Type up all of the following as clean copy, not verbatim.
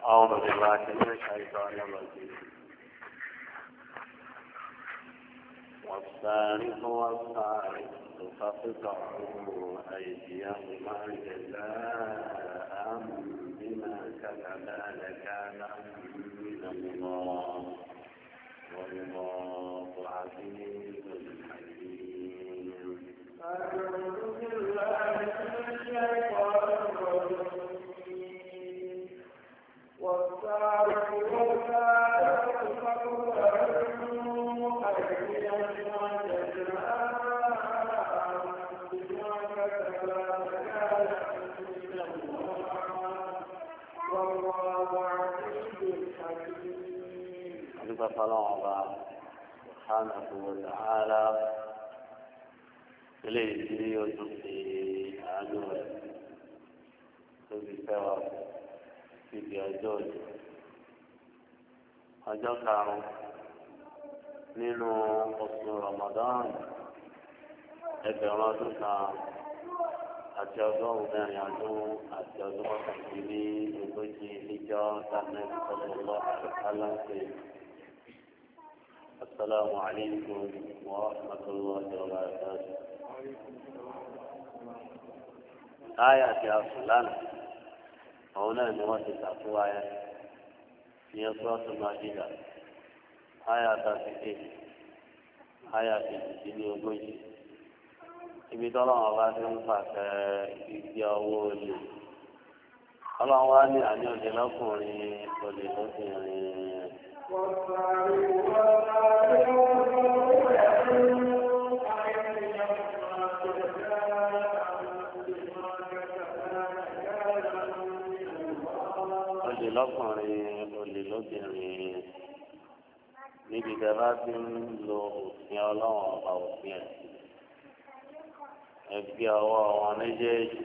أعوذ بالله من الشيطان الرجيم والسارق والسارقة فاقطعوا أيديهما جزاء بما كسبا نكالا من الله والله عزيز حكيم. أعوذ بالله من الشيطان الرجيم والسارق والسارقة فاقطعوا أيديهما جزاء بما كسبا نكالا من الله والله عزيز حكيم. حفظك الله سبحانه وتعالى eléyìí tí ó tún fi àánú rẹ̀ tó fi fẹ́ wa síbi ọjọ́ òní ọjọ́ karùn-ún nínú oṣù Ramadan ẹgbẹ̀rún ọdún kan àti ọgọ́rùn-ún mẹ́rin ọdún àti ọdún mọ́kàndínlí ogójì níjọ́ tàbí sallallahu alaihi wasallam. Assalamu alaikum wa rahmatullahi wa barakatuh. Aya ti asulana àwọn náà ni wọ́n ti tàkúwá yẹn ìyẹn sọ́ọ̀tù Májídà aya 38 aya 38 ibi tọ́lọ́wọ́n bá ti ń pàṣẹ ìgbé ọwọ́ olè ọlọ́wọ́n wá ní àní òde lọ́kùnrin olè lóbìnrin. Olè lọ́kùnrin olè lóbìnrin níbi tẹ́ bá ti ń lo òfin ọlọ́run ọba òfin ẹ̀ ẹgbẹ́ ọwọ́ wọn méjèèjì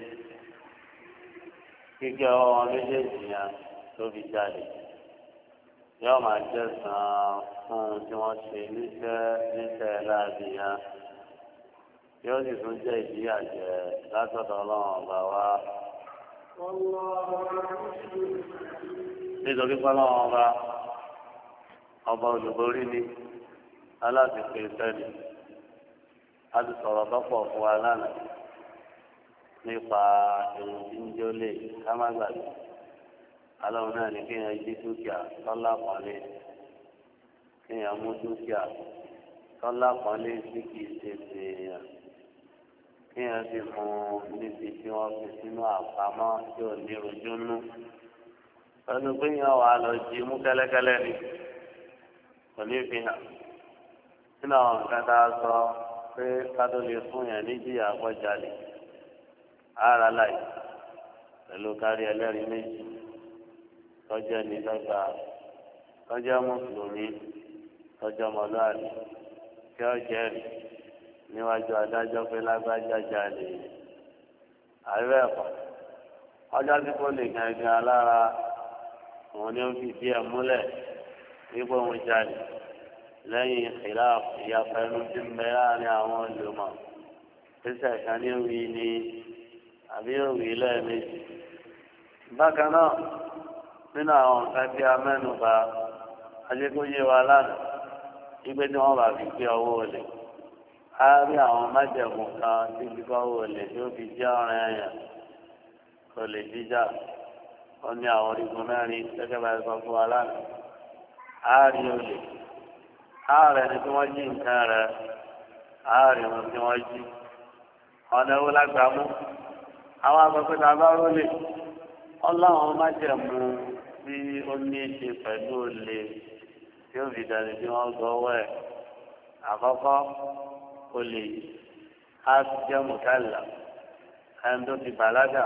kíkẹ́ ọwọ́ wọn méjèèjì yẹn tó fi jáde yóò máa jẹ́ sàn fún tí wọ́n ṣe níṣẹ́ láàbì yẹn yóò sì tún jẹ́ ìdíyàjẹ́ látọ̀dọ̀ ọlọ́run ọba wa. Nítorí pọ́lọ́wọ́n ọba olùborí ni aláàbìpé sẹ́ni a ti sọ̀rọ̀ tọ́pọ̀ fún wa lánàá nípa èrò tí ń jólè ká má gbàgbé aláwọn náà ní kéèyàn jí dúkìá tọ́lá pọ́nlé kéèyàn mú dúkìá tọ́lá pọ́nlé tí kìí ṣe tèèyàn kéèyàn sì mú níbi tí wọ́n fi sínú àpamọ́ tí ò ní ojú nú pẹ̀lú pé yẹn wà lọ jí mú kẹ́lẹ́kẹ́lẹ́ ni kò ní fi hàn nínú àwọn nǹkan tá a sọ pé kátó lè fún yẹn níjìyà àpọ̀jalè ara láì pẹ̀lú kárí ẹlẹ́rìí méjì tọ́jú ẹni dọ́gba tọ́jú mùsùlùmí tọ́jú ọmọlúwàbí tí ó jẹ́rìí níwájú adájọ́ pé lágbájá jalè àríwá ẹ̀kọ́ ọjọ́ tí kò lè gangan lára òun ni ó fi díẹ̀ múlẹ̀ wípé òun jalè lẹ́yìn khilaf ìyapẹnu tí ń bẹ láàrin àwọn olùmọ̀ pèsè kan ní òwì ni àbí òwì lẹ́ẹ̀mejì. bákan náà nínú àwọn nǹkan tí a mẹ́nu bà ajékòyé wa lánàá wípé tí wọ́n bá fi gbé ọwọ́ olè a rí àwọn májẹ̀mú kan tí gbígbọ́ owó olè tí ó fi jẹ́ ọ̀rẹ́ ẹ̀yàn olè jíjà ó ní àwọn orígun mẹ́rin gẹ́gẹ́ bá sọ fún wa lánàá a rí olè ààrẹ ni tí wọ́n jí nǹkan rẹ̀ ààrẹ wọn tí wọ́n jí ọ̀nà ewu lágbàmú àwọn akọ̀pẹ́ tá a bá rólè ọlọ́run májẹ̀mú tí ó ní í ṣe pẹ̀lú olè tí ó fi dàní tí wọ́n gbọ́wọ́ ẹ̀ àkọ́kọ́ olè á jẹ́ mùkálà ẹni tó ti bàlágà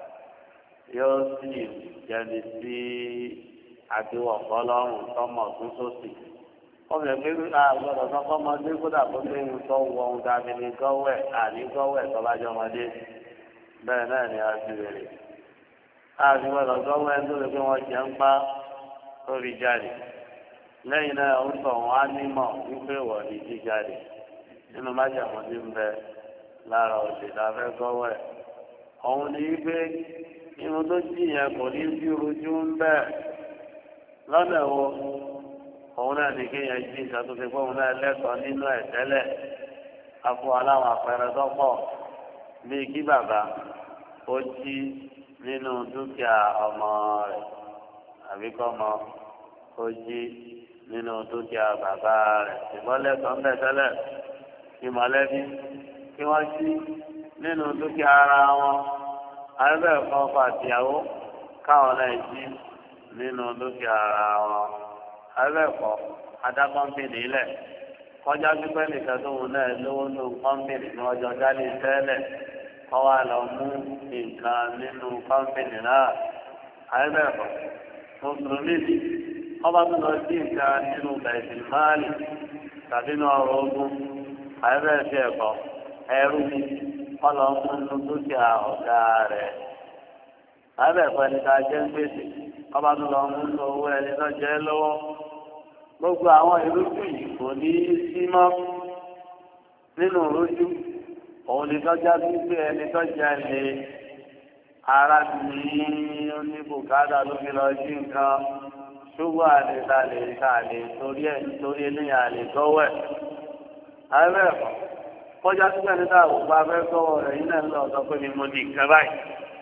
yóò sì jẹni sí àdéhùn ọlọ́run tọmọ tún sósì ọmọ ẹgbẹ́ gbọ́dọ̀ sọ fọmọdé kódà kó tó ń tọ́ wọ ohun tàbí ní gọ́wẹ̀ àní gọ́wẹ̀ tọ́bájọ́ ọmọdé bẹ́ẹ̀ náà ni a ti rèrè àti gbọ́dọ̀ gọ́wẹ̀ tó lè pé wọ́n jẹ́ ń pa lórí jáde lẹ́yìn náà ń tọ̀ wọ́n á nímọ̀ wípé wọ̀ ní jíjáde nínú májàmọ́dé ń bẹ lára òsè láfẹ́ gọ́wẹ̀ òun ni wípé irun tó jí yẹn kò ní bí rojú ń bẹ lọ́nà wo òun náà ní kéèyàn jí nǹkan tó fi fóun náà lẹ́tọ̀ọ́ nínú ẹ̀ tẹ́lẹ̀ afọ aláwọ̀ àpẹẹrẹ tó pọ̀ bíi kí bàbá ó jí nínú dúkìá ọmọ rẹ̀ àbí kọ́mọ ó jí nínú dúkìá bàbá rẹ̀ ṣùgbọ́n lẹ́tọ̀ọ́ ń bẹ̀ tẹ́lẹ̀ kí mọ̀lẹ́bí kí wọ́n jí nínú dúkìá ara wọn àbẹ̀fọ́ ọkọ àtìyàwó káwọn náà jí nínú dúkìá ara wọn àbẹ̀fọ́ adákọ́ńpìnì lẹ̀ kọjá pípẹ́ nìkan tó wù náà lówó ní kọ́ńpìnì ní ọjọ́ dálé tẹ́lẹ̀ kọ́ wa lọ mú nǹkan nínú kọ́ńpìnì náà àbẹ̀fọ́ mùsùlùmí ọba tó lọ sí nǹkan nínú bẹ̀sìn máàlì tàbí ní ọrọ̀ ogun àbẹ̀fẹ́ ẹ̀kọ́ ẹrú mi ọlọ́mú nínú dúkìá ọ̀gá rẹ̀ àbẹ̀fọ́ ẹni tá a jẹ́ ń gbèsè ọba tó lọ mú owó ẹni tó jẹ́ lọ́wọ́ gbogbo àwọn irúgbìn yìí kò ní í sí mọ́ nínú rojú òun ní tọ́já sí pé ẹni tọ́já lè ara ní oníbùkádà ló fi lọ sí nǹkan ṣùgbọ́n àlèta lè ta lè torí eléyà lè gọ́wẹ̀ àbẹ̀fọ́ kọjá sí ẹni tá àwọn bá fẹ́ gọ́wọ́ rẹ̀ yín náà ń lọ sọ pé mi mo ní nǹkan báyìí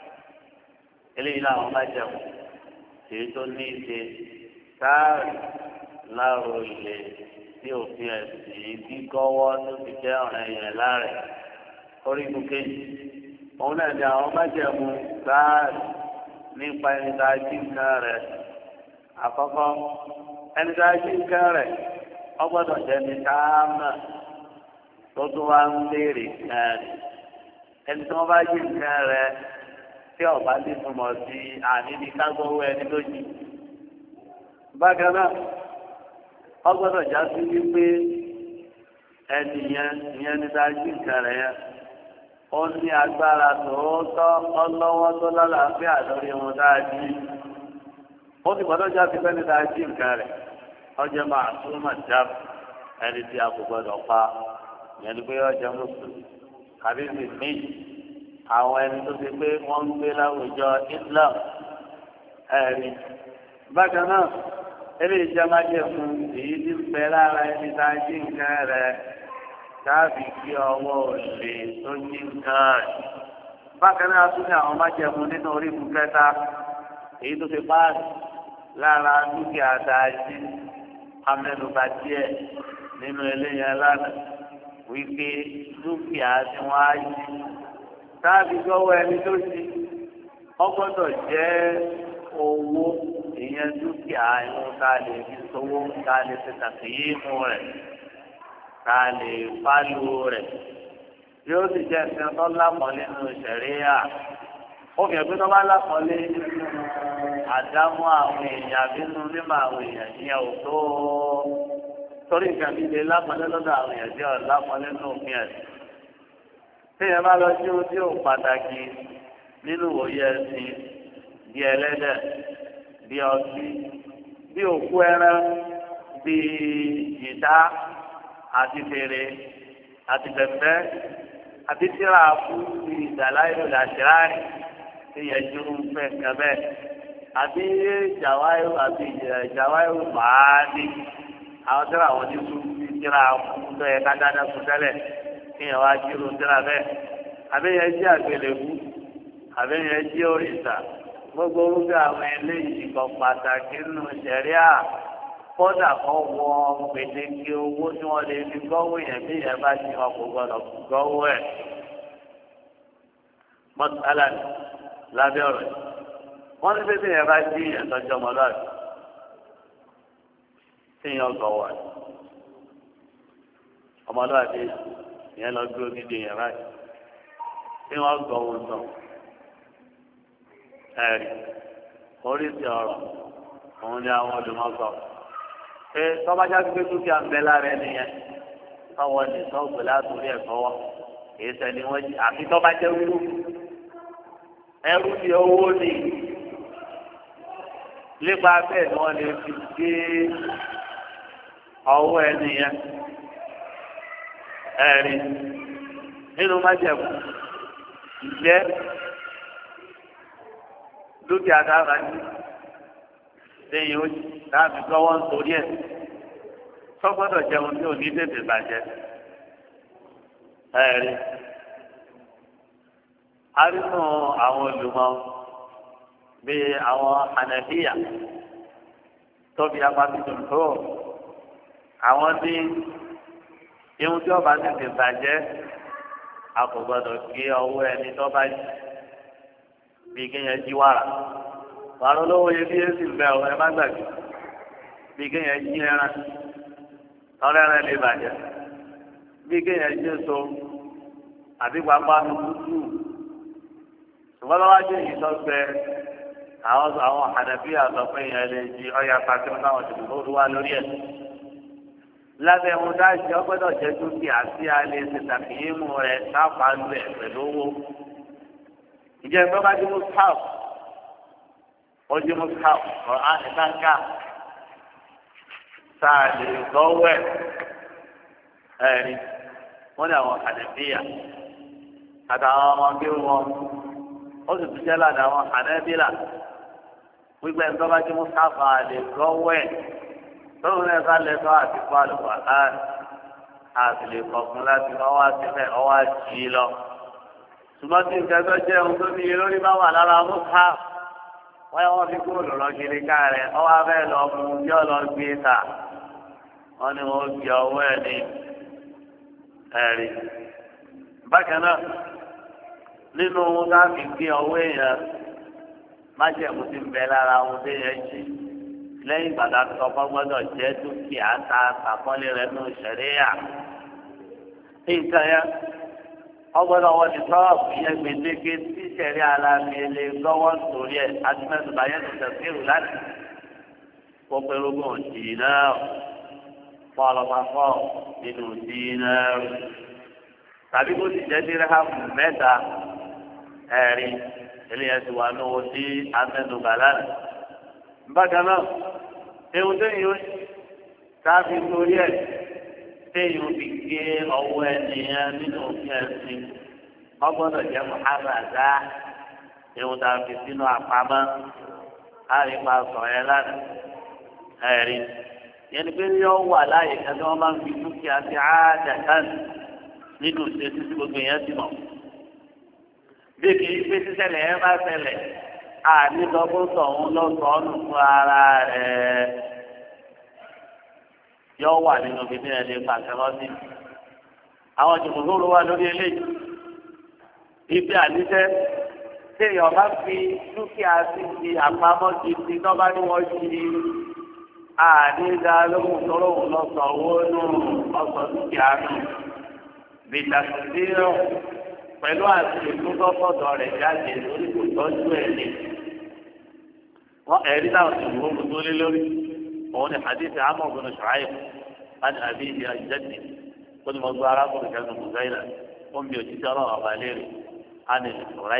eléyìí làwọn bá jẹun èyí tó ní í ṣe sáàrì láàrò ilé tí òfin ẹ̀sìn gbígbọ́wọ́ tó ti jẹ́ ọ̀rẹ́ yẹn láàrẹ̀ orígun kejì òun náà ni àwọn bá jẹun sáàrì nípa ẹni tá a jí nǹkan rẹ̀ àkọ́kọ́ ẹni tá a jí nǹkan rẹ̀ ó gbọ́dọ̀ jẹ́ ní táàmà tó tún wá ń léèrè nǹkan rẹ̀ ẹni tí wọ́n bá jí nǹkan rẹ̀ tí ọba ní túmọ̀ sí àníbi kágbọ́wọ́ ẹni lójì. bákan náà ọgbọ́dọ̀ já sí wípé ẹni ìyẹn ní dájú nǹkan rẹ̀ yẹn ó ní agbára tòótọ́ ọlọ́wọ́ tó lálàáfíà lórí wọn dájú. ó sì gbọ́dọ̀ já sí pẹ́ni dájú nǹkan rẹ̀ ọjọ́ máa tó máa já ẹni tí a kò gbọ́dọ̀ pa ìyẹn ni pé ọjọ́ mùsùlùmí àbí sì míì àwọn ẹni tó ti pé wọ́n ń gbé láwùjọ Islam ẹ̀rí. bákan náà eléyìí jẹ́ májẹ̀ fún èyí tí ń bẹ lára ẹni tá a jí nǹkan rẹ̀ dábì kí ọwọ́ òṣè tó jí nǹkan rẹ̀. bákan náà tún ní àwọn májẹ̀ fún nínú orígun kẹta èyí tó fi páàsì lára dúkìá tá a jí amẹ́nubà díẹ̀ nínú eléyìí lánàá wípé dúkìá tí wọ́n á jí táàbí gbọ́wọ́ ẹni tó ṣe ọgbọ́dọ̀ jẹ́ owó ìyẹn dúkìá ìwọ̀n tá a lè fi sowó tá a lè fi tàkìyí mú rẹ̀ tá a lè fálù rẹ̀ yóò sì jẹ́ nǹkan tó lápọ̀lé nínú ìṣẹ̀ríyà ó fi ẹ̀gbẹ́ tó bá lápọ̀lé nínú àdámọ́ àwọn èèyàn nínú mímọ́ àwọn èèyàn ìyẹn ò tó torí nǹkan bí ilé lápọ̀lé lọ́dọ̀ àwọn èèyàn jẹ́ lápọ̀lé nínú òfin ẹ̀sìn. téèyàn bá lọ sí ohun tí ò pàtàkì nínú òye ẹ̀sìn bí ẹlẹ́dẹ̀ bí ọtí bí òkú ẹran bí jìtá àti fèrè àti bẹ̀bẹ̀ àti tíra fún bí ìdàláyò làṣíráàrì téèyàn dúró fẹ́ kẹ́bẹ́ àbí jàwáyò àti jàwáyò màání àwọn tíra àwọn oníṣu bí tíra fún tó yẹ ká dáadáa fún tẹ́lẹ̀ kéèyàn wá jírò tíra bẹ́ẹ̀ àbẹ́yẹn jí àgbélébú àbẹ́yẹn jí òrìṣà gbogbo orúkọ àwọn eléyìí kan pàtàkì nínú ṣẹ̀ríà kódà kọ́ wọ gbèdéke owó tí wọ́n lè fi gbọ́wọ́ yẹn bí yẹn bá ti wọn kò gbọ́dọ̀ gbọ́wọ́ ẹ̀. mọ́tàlá lábẹ́ ọ̀rọ̀ wọ́n ní pé yẹn bá jí yẹn tọ́jú ọmọlúwàbí tí yẹn gbọ́wọ́ ẹ̀ ọmọlúwàbí yẹn lọ gbé odidi yẹn báyìí tí wọ́n gbọ́wọ́ tán ẹ̀rí oríṣi ọ̀rọ̀ òun ni àwọn olùmọ̀sọ pé tọ́bajá gbé dúkìá ń bẹ lára ẹni yẹn tọ́wọ́ ní sọ́ọ̀gbé látòrí ẹ̀kọ́ wọ́ kì í sẹ́ni wọ́n jí àfi tọ́bajá wúlò ẹrú ti owó ni nípa bẹ́ẹ̀ ni wọ́n lè fi gbé ọwọ́ ẹni yẹn ẹ̀rí nínú májẹ̀mú ìjẹ́ dúkìá dára ní lẹ́yìn ó láàbí gbọ́wọ́ nítorí ẹ̀ sọ́gbọ́dọ̀ jẹun tí ò ní tètè bàjẹ́ ẹ̀rí arínú àwọn olùmọ̀ bíi àwọn Hanafiya tóbi apáti tó àwọn tí ihun tí ọba tètè bàjẹ́ a kò gbọdọ̀ gé ọwọ́ ẹni tó bá yìí bí kéèyàn jí wàrà wàrà olówó yẹ bí èsì ń bẹ ọ ẹ má gbàgbé bí kéèyàn jí ẹran tọ́lẹ́rẹ́ lè bàjẹ́ bí kéèyàn jí èso àbí pápá nu tútù ṣùgbọ́n lọ́wọ́ ajé yìí tó gbẹ àwọn Hanafiya àtọ̀pẹ́ yẹn lè jí ọyà pàṣẹ táwọn ti dùn ó wá lórí ẹ̀ lábẹ́ ohun dájú ọgbọ́dọ̀ jẹ́ dúkìá sí alẹ́ ṣe tàbíyémù rẹ̀ sáfà lẹ̀ pẹ̀lú owó. ìjẹ́ ẹgbẹ́ bá dé mustaf ó dé mustaf ọ̀rọ̀ àìsànká sáà lè lọ́wọ́ ẹ̀rí wọ́n ní àwọn Hanafiya àtàwọn ọmọ bí wọn ó sì tún jẹ́ ládàá àwọn Hanabila wípé ẹgbẹ́ bá dé mustaf àlè lọ́wọ́ ẹ̀ tóun náà bá lẹ́tọ́ àti kọ́ àlùkò àkáàdì àti lè kọ̀ọ̀kan láti ọwọ́ àtìlẹ̀ ọwọ́ àti lọ. ṣùgbọ́n tí nǹkan tó jẹ́ ohun tó níye lórí bá wà lára mọ́ká wọ́n yẹ wọ́n fi kúrò lọ́rọ́ kiri ká rẹ̀ ọwọ́ abẹ́ lọ mú bí ọlọ́ gbé ta wọ́n ní wọ́n fi ọwọ́ ẹ̀ ní ẹ̀rí. bákan náà nínú ohun tá a fi gbé ọwọ́ èèyàn májẹ̀mú ti ń bẹ lára ohun tó yẹ jí lẹ́yìn ìgbàdá tó kọ́ gbọ́dọ̀ jẹ́ dúkìá ta àkọlé rẹ̀ nù sẹ̀ríyà. nǹkan yẹn ọgbọ́dọ̀ wọ́n ti sọ́ọ̀bù yẹn gbèdéke tí sẹ̀ríyà alámi lè gbọ́wọ́ sórí ẹ̀ adúmẹ́sùbà yẹn ti tẹ̀síìrù láti kó pẹ́rọ́gbọ̀n dìínà fọlọ́fàfọ́ nínú dìínà tàbí kó ti jẹ́ dírámù mẹ́ta ẹ̀rí eléyà ti wà lówó sí amẹ́nubà lánàá. bákan náà ewu téèyàn ó sáfi torí ẹ téèyàn fi gé ọwọ́ ẹnìyàn nínú òfin ẹ̀sìn ọgbọ́dọ̀ jẹ́ muhammadá ewu tá a fi sínú àpamọ́ àríwá sọ̀rọ̀ ẹ lánàá ẹ̀rí yẹn ni pé yọ wà láàyè kan tí wọ́n máa ń fi dúkìá sí àádàkán nínú ìṣesí tí gbogbo èèyàn ti mọ̀ bí kì í pé sísẹ̀lẹ̀ ẹ bá ṣẹlẹ̀ ànídọ́gbọ́sọ̀ òun lọ sọ ọ́nù fún ara rẹ̀ yọ wà nínú ibi tí ẹ lè pàṣẹ lọ́sí. àwọn jùmùsùlùmí wà lórí eléyìí ibi àníṣe téèyàn bá fi dúkìá sí ti àpamọ́ ti ti lọ́ba ní wọ́n ṣí ànídá lóhùn tọ́lọ́ òun lọ sọ owó nù ọ̀sọ̀ dúkìá nù bìtàkùnrin pẹ̀lú àti ìtúntọ́fọ̀dọ̀ rẹ̀ jáde lórí kò tọ́jú ẹ̀ lé. wọ́n ẹ̀rí táwọn ti wọ́n mú tó lé lórí òun ni hadith Amr bin Shu'ayb láti àbí ìdí àjẹjì ó ní mo gbọ́ arákùnrin kẹ́kọ̀ọ́ mùsáìlà ó ń bí òjijì ọlọ́run ọba léèrè á ní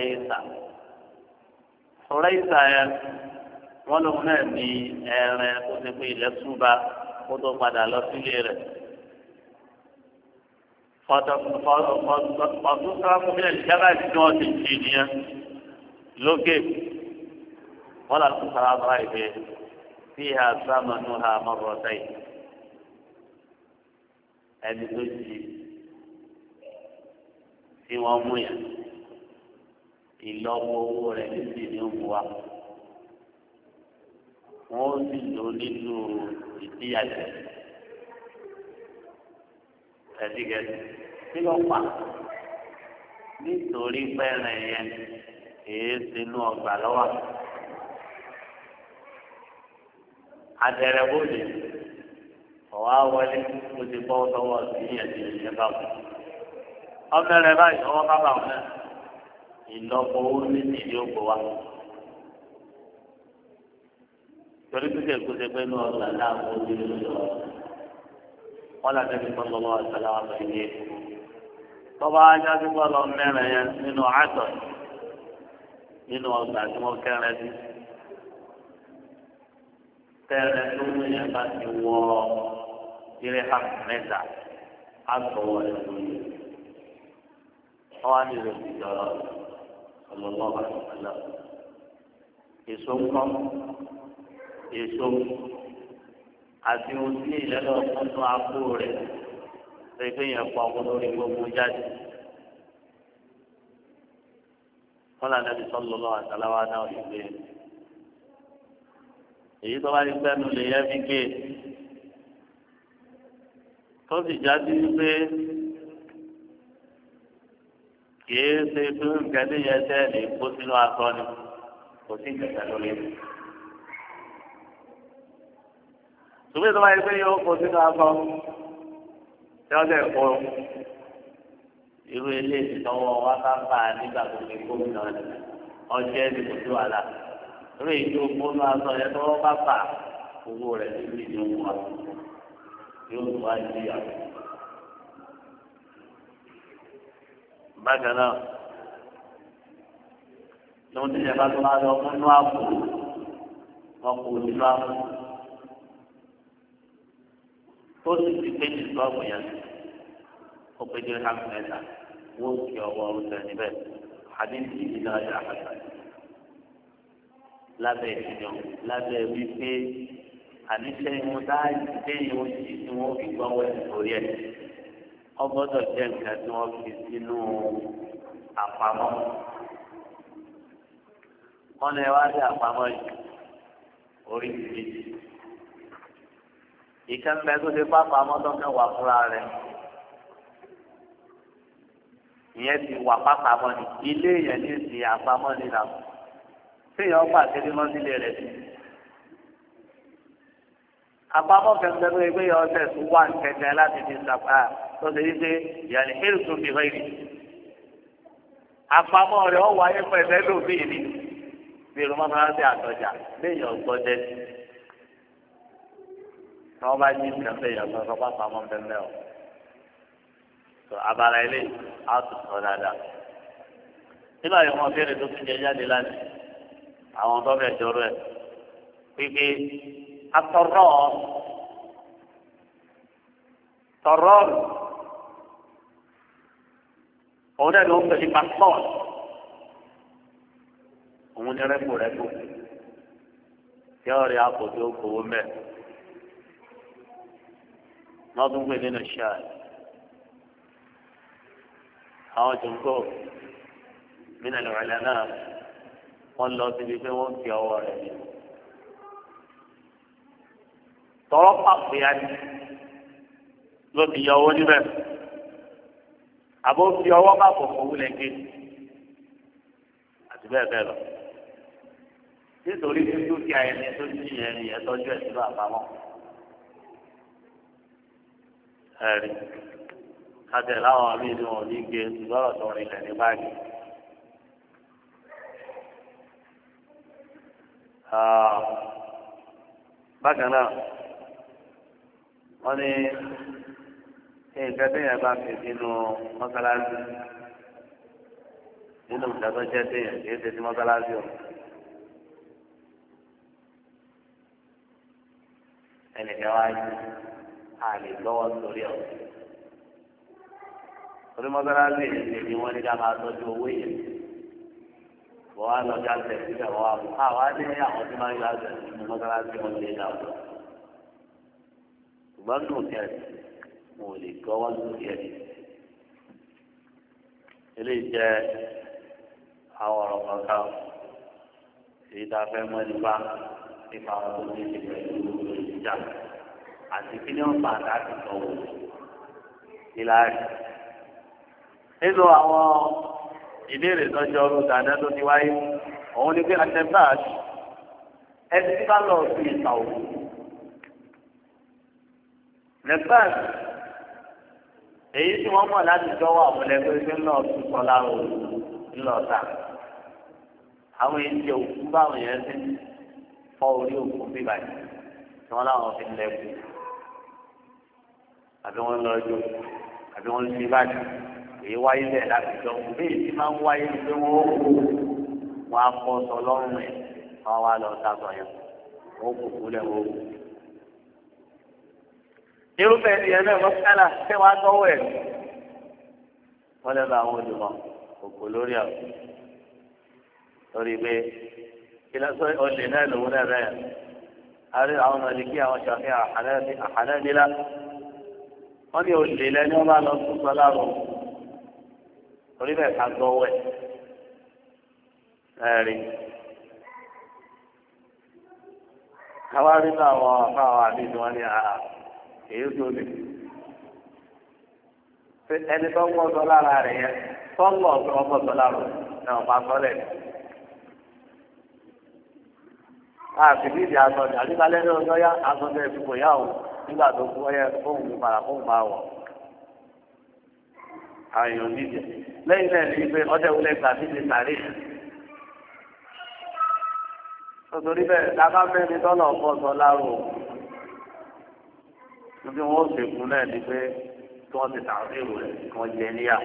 Huraysa yẹn wọ́n lóun náà ní ẹran tó ti pé ilẹ̀ túba kó tó padà lọ sílé rẹ̀. ọdún sáfù bí ẹ̀jẹ̀bá tí wọ́n ti jì nìyẹn lókè wọ́n là tún sára bá ìwé bí ha sámanú ha mọ́rọ̀ sẹ́yìn ẹni tó jì tí wọ́n mú yẹn ìlọ́wọ́ owó rẹ̀ níbi ní òmù wa wọ́n sì lò nínú ìdíyàjẹ́ ẹ̀dígẹ́dì tí ló pa nítorí pẹ́ẹ́rẹ́ yẹn èé sínú ọgbà lọ́wọ́ adẹ̀rẹ̀bọ̀dé ọ̀wá wọlé ó ti bọ́ sọ́wọ́ sí ẹ̀dín ìyẹn bá wù ọbẹ̀rẹ̀ báyìí ọwọ́ bá bà wọn náà ìlọ́pọ̀ owó méjì ni ó gbọ́ wa torí pípẹ́ kó ṣe pé ní ọgbà náà kó dé lórí ọ̀rọ̀ wọn làbẹ́ mi kọ́ lọ́wọ́ ọ̀sẹ̀ láwọn ọ̀sẹ̀ yìí tọ́ba ajá tí wọ́n lọ mẹ́rin yẹn nínú àtọ̀ nínú ọgbà tí wọ́n kẹ́rẹ́ sí kẹ́rẹ́ tó mú yẹn bá ti wọ ìrẹ́hà mẹ́ta àtọwọ́ ẹ̀ lóye wọ́n á nílò ìjọba ọlọ́wọ́ àtọ̀lá èso ńkọ́ èso àti ohun tí ìyẹn lọ fún tó apó rẹ̀ ṣe pé yẹn pọ̀ ọkọ lórí gbogbo jáde. wọ́n lànà bí sọ́lọ́ lọ́wọ́ àtàláwá náà yìí pé èyí tó bá ní pẹ́ẹ́nu lè yẹ fi gé tó sì jáde wípé kìí ṣe pé nǹkan tó yẹ sẹ́ẹ̀lì kó sínú aṣọ ni kò sí ìgbésẹ̀ lórí rẹ̀. ṣùgbọ́n tó bá yẹ pé yóò kó sínú aṣọ tí wọ́n tẹ̀ kó irú ilé ìtọ́wọ́ wa bá bá a nígbà tó fi gómìnà ọjọ́ ẹni kò sí wàhálà lórí ìjọ gbónú aṣọ yẹn tó wọ́n bá bà owó rẹ̀ nínú ìjọ wa yóò tó wá sí ìyàwó. bákan náà lóun ti yẹ bá tó máa lọ múnú àpò wọn kò nínú àpò tó sì ti pé ní sọ́ọ̀bù yẹn ó pé ní hàmẹ́ta wọ́n fi ọwọ́ ọ̀sẹ̀ níbẹ̀ àdéhùn yìí náà yà àgbà lábẹ́ ìdíjọ́ lábẹ́ wípé àníṣe ìwọ̀n dáàbò déyìn oṣù tí wọ́n fi gbọ́wọ́ ẹ̀ lórí ẹ̀ ọgbọ́dọ̀ jẹ́ nǹkan tí wọ́n fi sínú àpamọ́ wọ́n lè wá sí àpamọ́ yìí orí ìdíje ìkẹ́ńbẹ́ tó ṣe pápá mọ́tọ́kẹ́ wà fúnra rẹ̀ ìyẹn ti wà pápá mọ́ ni ilé yẹn ní ti àpamọ́ ni nà téèyàn gbà tẹ́lẹ̀ mọ́ sílé rẹ̀ sí. àpamọ́ kẹ́ńbẹ́ tó ṣe pé yọ ọ̀sẹ̀ tó wà kẹ̀kẹ́ láti fi sàpá tó ṣe wípé ìyàlẹ̀ hẹ́rù tó fi hàn yìí. àpamọ́ rẹ̀ ó wáyé pẹ̀lẹ́ lómi ni bí irun mọ́tò àtọ́jà léèyàn gbọ́dẹ́ tí wọ́n bá yí ìkànnì yẹn lọ sọ́kọ́ pamọ́ bẹ́ẹ̀ o. tó abala ilé á tún sọ dáadáa. nínú àyè wọn béèrè tó tún jẹ jáde lánàá àwọn tó fẹ́ jọrọ ẹ̀ pípé atọ́rọ́ tọrọ òun náà ló ń pèsè passport òun ní rẹ́pò tí ọ̀rẹ́ àpò tó kówó mẹ́ wọ́n tún pè nínú ṣáà àwọn jòǹkó nínú ìrọ̀lẹ́ náà wọ́n lọ síbi pé wọ́n fi ọwọ́ rẹ̀ ní. tọrọ pàpẹ́ ya ni ló ti yọ owó níbẹ̀ àbó fi ọwọ́ bá kò fowó lẹ́gẹ́ àti bẹ́ẹ̀ bẹ́ẹ̀ lọ. nítorí tí dúkìá ẹni tó jí ẹni yẹn tọ́jú ẹ̀ sínú àpamọ́. ẹ̀rí kájẹ láwọn àmì ni wọn ò ní gbé lọ́rọ̀ tó rìn lẹ̀ ní báyìí. bákan náà wọ́n ní nǹkan téèyàn bá fi sínú mọ́sálásí nínú ìdájọ́ jẹ́ téèyàn kì í ṣe sí mọ́sálásí o. ẹnìkan wá yí àlè lọ́wọ́ sórí ọ̀. orí mọ́sálásí èyí ni wọ́n ní ká máa tọ́jú owó yẹn. wọ́n á lọ jáde síbẹ̀ wọ́n á mú àwọn á ní àwọn tí máa ń yára nínú mọ́sálásí wọn lé náà. ṣùgbọ́n nù kẹ́rì mo lè gbọ́wọ́ lórí ẹ̀. eléyìí jẹ́ àwọn ọ̀rọ̀ kankan èyí tá a fẹ́ mọ́ nípa àwọn tó ní ṣe pẹ̀lú ìjà àti kí ni wọ́n bá àdáàtì sọ̀wọ́ ìlàrí. nínú àwọn ìbéèrè tọ́jú ọdún dáadáa tó ti wáyé òun ni pé àtẹ̀báàdì ẹni tí bá lọ sí ìta òkú. nẹ́pàdì èyí tí wọ́n mọ̀ láti jọwọ́ àwọn ẹgbẹ́ pé náà tún sọ lára òkú ńlọ́ta. àwọn èyí tí òkú báwọn yẹn ti fọ́ orí òkú bíbá yìí tí wọ́n láwọn fi lẹ́kùn àbí wọ́n lọ jó àbí wọ́n lé báyìí èyí wáyé bẹ́ẹ̀ láti jọ bí èyí máa ń wáyé ní pé wọ́n kú wọ́n á kọ́ sọ lọ́rùn ẹ̀ wọ́n wá lọ sábà yẹn wọ́n kò kú lẹ̀ wọ́n kú. irúfẹ́ ènìyàn náà wọ́n kálá ṣé wọ́n á tọ́wọ́ ẹ̀ wọ́n lè bá àwọn olùmọ̀ òkú lórí àwọn lórí pé ìlọsọ olè náà lòun náà bẹ́ẹ̀ àrí àwọn mọ̀lẹ́kí àwọn ṣàfihàn àhánẹ́bílá wọ́n ní olè lẹ́ni wọ́n bá lọ sún sọ láàrọ̀ orí bẹ́ẹ̀ ká gbọ́ wẹ̀ ẹ̀rí. káwá rí náà àwọn afáwọn àdéhùn wọn ní àhà èyí tó lè ẹni tó ń gbọ́ sọ lára rẹ̀ yẹn tó ń lọ ọgbọ́ sọ láàrọ̀ náà máa sọ lẹ̀ àti nídìí aṣọ ní àdìgbàlẹ́ ní ọjọ́ yá aṣọ ní ẹ̀sùn kò yá o nígbà tó kú ọyẹ fóun ní padà fóun máa wọ̀ àwọn èèyàn nídìí lẹ́yìn náà ní pé ọjọ́ ìwúlẹ̀ gbà sí ti sàárè nítorí bẹ́ẹ̀ lábá mẹ́rin tọ́lọ̀ ọ̀pọ̀ sọ láàrò níbi wọn ó ṣèkú náà ní pé tí wọ́n ti tàwọn èrò rẹ̀ kí wọ́n jẹ níyà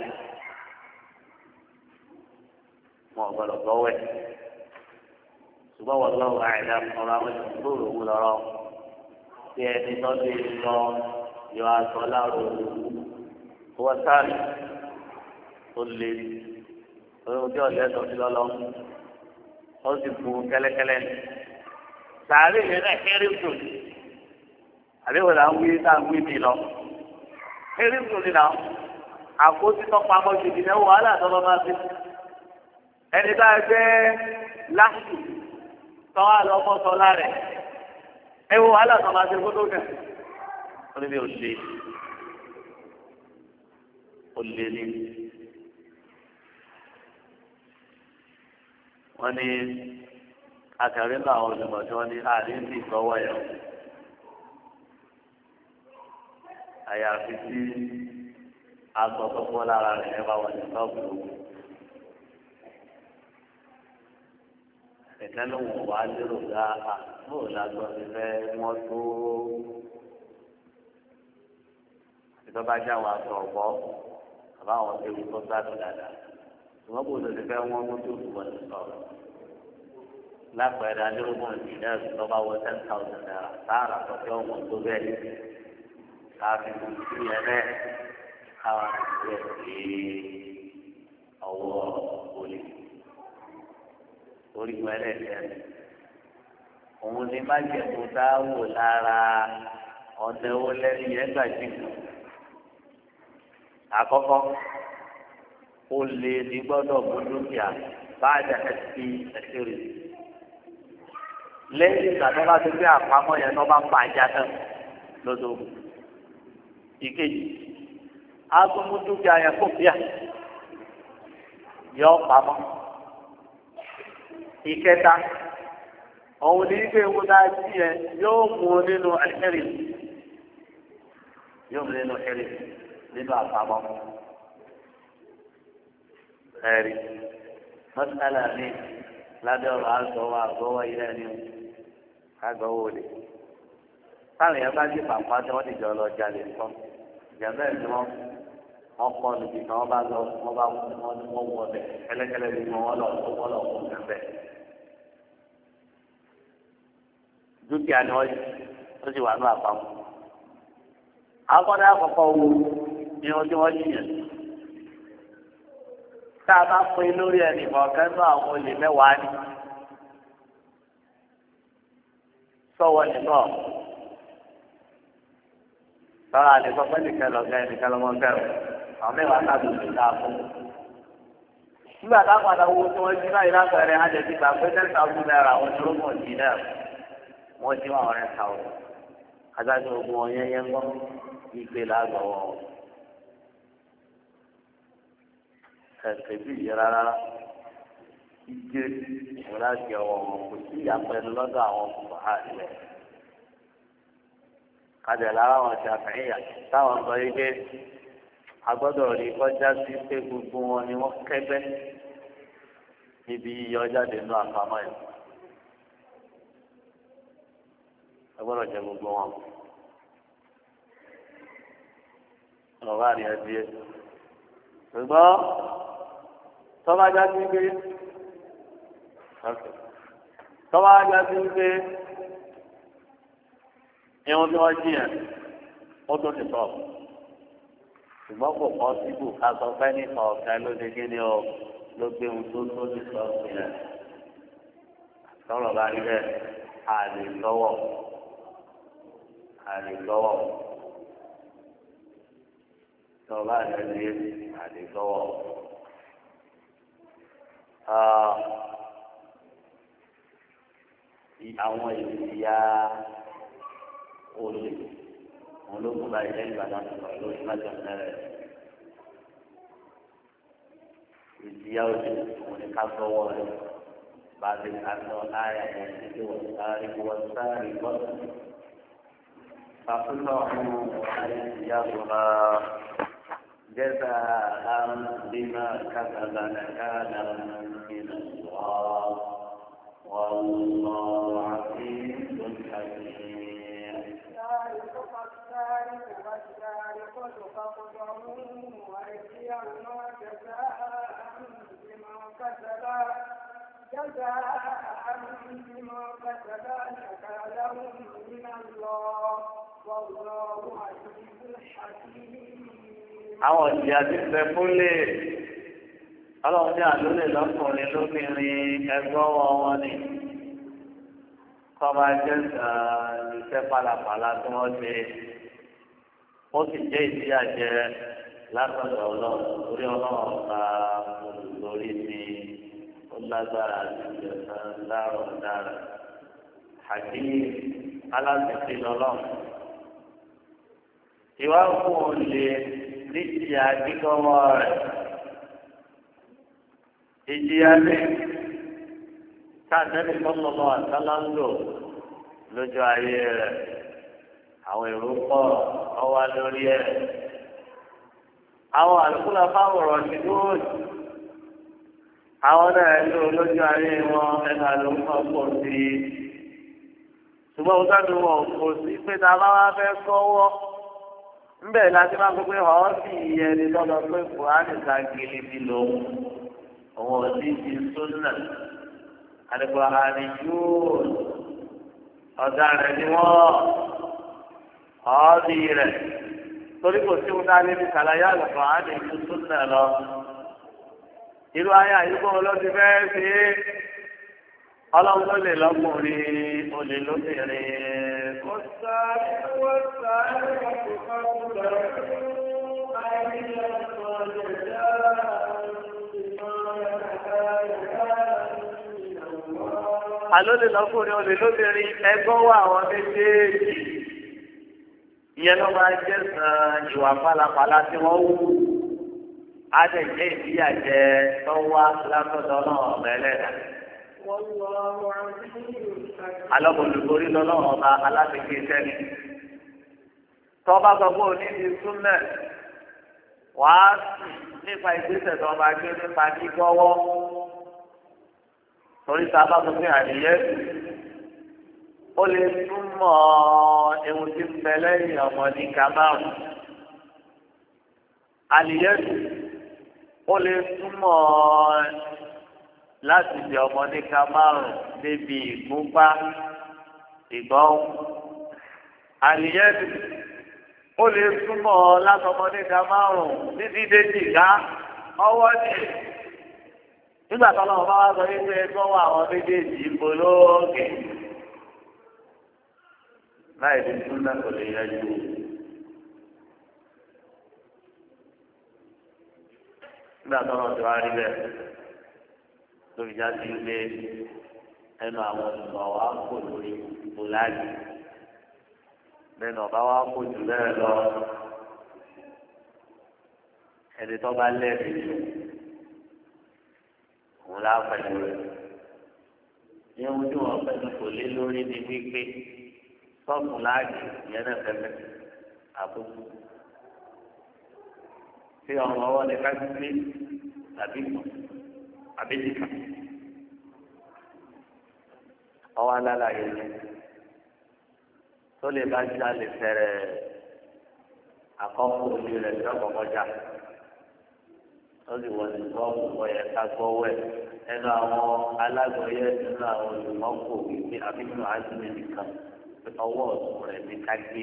wọn ò gbọdọ̀ gbọ́wẹ́ ṣùgbọ́n wọ́n lọ́wọ́ àìdá ọ̀rọ̀ àwọn ìṣòro òwú lọ́rọ́ tí ẹni tó lè lọ yọ aṣọ láàrò wọ́n sáré ó lé ojú ọ̀lẹ́ tó ti lọ́lọ́ ó sì fún kẹ́lẹ́kẹ́lẹ́ sàárè yẹn náà kéré tó àbíwò là ń wí tá à ń wí mi lọ kéré tó ní náà àkóso tó pamọ́ ju ìdílé wàhálà tó lọ́ máa fi ẹni bá gbé láti tọ́wọ́ àlọ́ ọmọ sọ láàrẹ̀ ẹ wo wàhálà tó máa fi kótó kẹ̀ ó ní bí ó lé ní. wọ́n ní akẹ́rì náà àwọn olùmọ̀ tí wọ́n ní àárín sí ìgbọ́wọ́ yẹn àyàfi tí aṣọ tó pọ̀ lára rẹ̀ ẹ bá wọ̀ ní sọ́ọ̀bù ẹ̀kẹ́ ló wọ̀ wá lérò gá àbúrò lágbọ́n ti fẹ́ wọ́n tó ìjọba jẹ́ àwọn aṣọ ọ̀gbọ́ àbáwọn ewu tó gbádùn dáadáa ṣùgbọ́n kò tó ti fẹ́ wọ́n mú tó fún wọn sọ̀rọ̀ lápẹẹrẹ adérògbòn ìdílé lọ́ba wọ 10,000 naira sáárà tọ́jú ọ̀wọ́n tó bẹ́ẹ̀ káfí sí ẹ̀rẹ́ káwọn àti ẹ̀ sí ọwọ́ òní orí wẹ́lẹ̀ lẹ́nu òun ni má jẹ́ kó dáwò lára ọ̀dẹ owó lẹ́nu yẹn gbàjú àkọ́kọ́ ó lè ní gbọ́dọ̀ mú dúkìá báyà ẹsì ẹsẹrì lẹ́yìn ìgbà tó bá ti gbé àpamọ́ yẹn tó bá pa ajá náà lọ́dọ̀ ìkejì á tún mú dúkìá yẹn kó bíà yọ pamọ́ ìkẹta òun ní pé ewu náà sí yẹn yóò mú nínú ẹsẹrì yóò mú nínú ẹsẹrì nínú àpamọ́. ẹ̀rí mọ́sálà ní lábẹ́ ọ̀rọ̀ àgọ́wọ́ àgọ́wọ́ ilé ẹni àgọ́wọ́ òde táwọn èèyàn bá dé pàpà tí wọ́n ti jọ lọ jalè fún ìjàmbá ẹ̀ tí wọ́n kọ́ níbi tí wọ́n bá lọ wọ́n wọ bẹ̀ kẹ́lẹ́kẹ́lẹ́ bí wọ́n lọ fún bẹ́ẹ̀. dúkìá ni wọ́n sì wà ní àpamọ́. akọ́dá àkọ́kọ́ wo ni wọ́n tí wọ́n yíyàn. tá a bá pín lórí ẹnì kọ̀ọ̀kan náà àwọn olè mẹ́wàá ni. sọ̀wọ́ nìkan. sọ̀rọ̀ àdìsọ́ pé nìkan lọ́gá ẹnìkan lọ́mọ bẹ̀rù. àwọn mẹ́wàá sábà ti dáa fún. nígbà tá a padà wo tí wọ́n jí báyìí lápẹ̀rẹ̀ àjẹsí gbà pé 10,000 naira àwọn ìṣòro jí náà. wọ́n jí wọn ọ̀rẹ́ ta o. adájọ́ ogun wọn yẹn ń gbọ́ ìgbé lágbọ̀wọ́ wọn. kẹ̀kẹ́ bí ìyẹ́ rárá ìgbé wọn láti ọwọ́ wọn kò sí ìyàpẹ̀lú lọ́dọ̀ àwọn ọkùnrin àìlẹ̀. kájẹ̀ lára wọn ṣe àfẹ́yà táwọn sọ yìí pé agbọ́dọ̀ rí kọjá sí pé gbogbo wọn ni wọ́n kẹ́gbẹ́ níbi yíyọ jáde nínú àpamọ́ yìí. agbọ́dọ̀ jẹ gbogbo wọn. ọ̀rọ̀ bá rí ẹbí ẹ. ṣùgbọ́n tọ́ba já sí pé tọ́ba já sí pé irun tí wọ́n jí yẹn ó tó ti sọ. ṣùgbọ́n kò kọ́ síbù ká sọ pé nípa ọ̀gá ló dé kí ni ọ ló gbé ohun tó tó ti sọ sí yẹn. tọrọ bá rí bẹ́ẹ̀ àlè lọ́wọ́ tọrọ bá rí bẹ́ẹ̀ àlè lọ́wọ́. Àwọn ìyá olè wọn ló kú báyìí lẹ́yìn ìgbàdàn sọ̀rọ̀ lórí májọ̀ mẹ́rẹ̀. Ìyá olè wọn ni ká gbọ́wọ́ rẹ̀ bá a ti ká sọ láyà wọn títí wọ́n sáré bọ́ọ̀lù. فَقُطَعُوا أَيْدِيَهُمَا جَزَاءً بِمَا كَسَبَا نَكَالًا مِنَ اللَّهِ وَاللَّهُ عَزِيزٌ حَكِيمٌ. السارق والسارقة فاقطعوا أيديهما جزاء بما كسبا نكالا من الله والله عزيز حكيم. àwọn ìyá ti fẹ́ fúnlé ọlọ́run ní àlólè lọ́kùnrin lóbìnrin ẹgbọ́ wọn ni kọ́ba jẹ́ iṣẹ́ pálapàla tí wọ́n ṣe ó sì jẹ́ ìdíyàjẹ látọ̀dọ̀ ọlọ́run torí ọlọ́run ọba olùlórí ni ó lágbára ìjọba láàrọ̀ dára àti aláṣẹṣe lọ́lọ́run. ìwà fún olè ní ìyá kíkọ́wọ́ rẹ̀ ìjìyà ní sáàtẹ́lì tọ́lọ́lọ́ àtàlà ń lò lójú ayé rẹ̀ àwọn èrò pọ̀ ọwá lórí ẹ̀ àwọn àlùkùlà fáwọ̀rọ̀ ti lóòjì àwọn náà lò lójú ayé wọn ẹnu àlùkùlà pọ̀ sí i ṣùgbọ́n ó sábà wọn kò sí pé tá a bá wá fẹ́ kọ́wọ́ ńbẹ̀ láti máa gbé pé ọ̀ sì yẹ ẹni lọ́dọ̀ pé kùránì ká gidi bí lòun òun ò ní ti súnà àdìgbò àdìjú ọ̀daràn ni wọ́n ọ̀ọ́dì rẹ̀ torí kò sí wọn dálé ní kàlàyé àgbàdo àdìjú súnà lọ. irú ayé àyíkó olóṣèlú fẹ́ẹ́ ṣe é ọlọ́run ló lè lọ́kùnrin olè lóbìnrin. wọ́n sáré àkókò lọ́wọ́ ayé ọ̀sán lè dá. Àlólè lọ́kùnrin olè lóbìnrin ẹgbọ́n wà àwọn méjèèjì. Ìyẹn ló máa jẹ́ sàn ìwà pálapàla tí wọ́n wù. Á lè jẹ́ ìdíyàjẹ tó wá látọ̀dọ̀ náà ọ̀bẹ ẹlẹ́dà. Alọ́kùnrin lọ́lọ́run ọba alábìkí sẹ́ni. Tọ́ba sọ pé òní ti súnmẹ̀. Wàá sì nípa ìgbésẹ̀ tó máa gbé nípa kíkọ́wọ́. Torí tá a bá sọ pé àdìyẹ ó lè túmọ̀ ewu tí ń bẹ lẹ́yìn ọmọ ní kàmáàrún. Àdìyẹ ó lè túmọ̀ láti di ọmọ ní kàmáàrún débi ìgúnpá ìgbọ́n. Àdìyẹ ó lè túmọ̀ látọmọ ní kàmáàrún títí dé jìgá ọwọ́ ní. Nígbà tó lọ́wọ́ bá wá sọ wípé ẹgbọ́n wà àwọn méjèèjì polóògè láì ní túnná kò lè yẹjú. Nígbà tó lọ́wọ́ ti wá rí bẹ́ẹ̀ lórí jáde ilé ẹnu àwọn olùkọ́ wa kò lórí bùláàgì lẹ́nu ọ̀bá wa kò jù bẹ́ẹ̀ lọ ẹni tó bá lẹ́ẹ̀mí òun lá pẹ̀lú rẹ̀. Ìyẹn tí wọ́n pẹ̀lú kò lé lórí ní wípé sọ́ọ̀mù láàgì ìyẹn náà fẹ́fẹ́ àbúkù. Tí ọmọ ọwọ́ ní ká gbé tàbí mọ̀ àbí jìkà. Ọwọ́ alálàyé ni tó lè bá já lè fẹ́rẹ̀ àkọ́kọ́ ojú rẹ̀ tí ọkọ̀ kọjá. Lọ́sì wọ́n ti gbọ́ ọ̀pọ̀ yẹn ká gbọ́ wẹ̀ ẹnu àwọn alágbọ̀yẹ nínú àwọn olùmọ́kò wípé àbínú àdúgbò nìkan ọwọ́ ọ̀tún rẹ̀ ní ká gbé.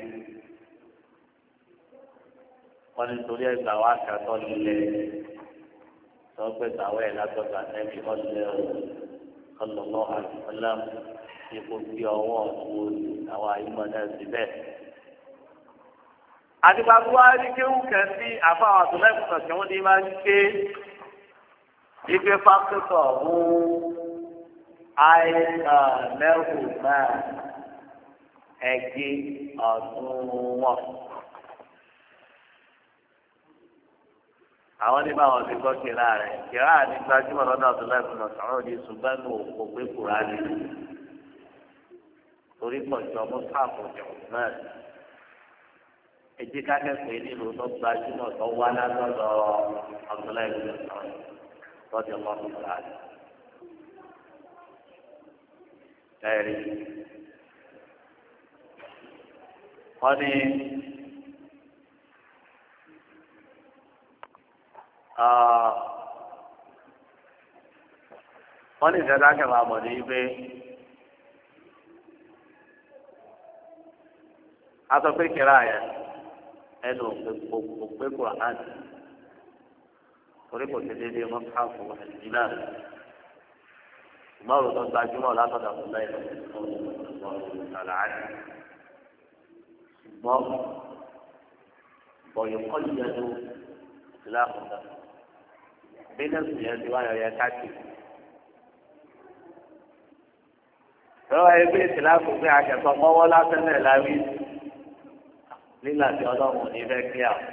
Wọ́n ní torí ẹgbà wá kàtọ́ lílẹ̀ sọ pé tàwọn ẹ̀ lágbọ̀dọ̀ àtẹ́bí ọ̀lẹ́ o sallallahu alaihi wasallam ipò tí ọwọ́ ọ̀tún àwọn àyímọ̀ náà sí bẹ́ẹ̀. àdìgbàgbọ́ wa ní kéwù kẹ́sí àfáwọn àtúnlẹ́kùn tí wọ́n ní máa ń ké ike fákítọ̀ mú lẹ́hùn náà ẹ̀gí ọ̀tún wọn. àwọn ní báwọn ti gbọ́ kíra rẹ̀ kíra ní gbajúmọ̀ lọ́dọ̀ àtúnlẹ́kùn náà sọ̀rọ̀ ní ṣùgbọ́n ní òkú pé kúrá ní torí pọ̀jọ́ mọ́sáàpù jọ̀ọ́ náà. Èjì kákẹ́kọ̀ọ́ nílùú tó gbajúmọ̀ tó wá látọ̀dọ̀ Abdullahi bin Sa'id lọ́dí ọmọ ọ̀gbìn àti. Ẹ̀rí. Wọ́n ní ìṣẹ̀dá kẹfà mọ̀ ní pé a sọ pé kíra yẹn ẹnu òpè Kùránì torí kò ti dédé mọ́ káàkó ẹ̀sìn náà ìmọ̀ràn tó gbajúmọ̀ látọ̀dọ̀ fún lẹ́yìn ìṣàlàyé ṣùgbọ́n bọ̀yọ̀ kọ́lù yẹn ló ìlànà náà bí nẹ́sùn yẹn ti wáyọ̀ yẹn káàkiri. lọ́wọ́ ẹgbẹ́ ìsìláàmù pé akẹ́kọ̀ọ́ mọ́wọ́ lásán náà láwí nígbà tí ọlọ́run ní fẹ́ kí àwọn.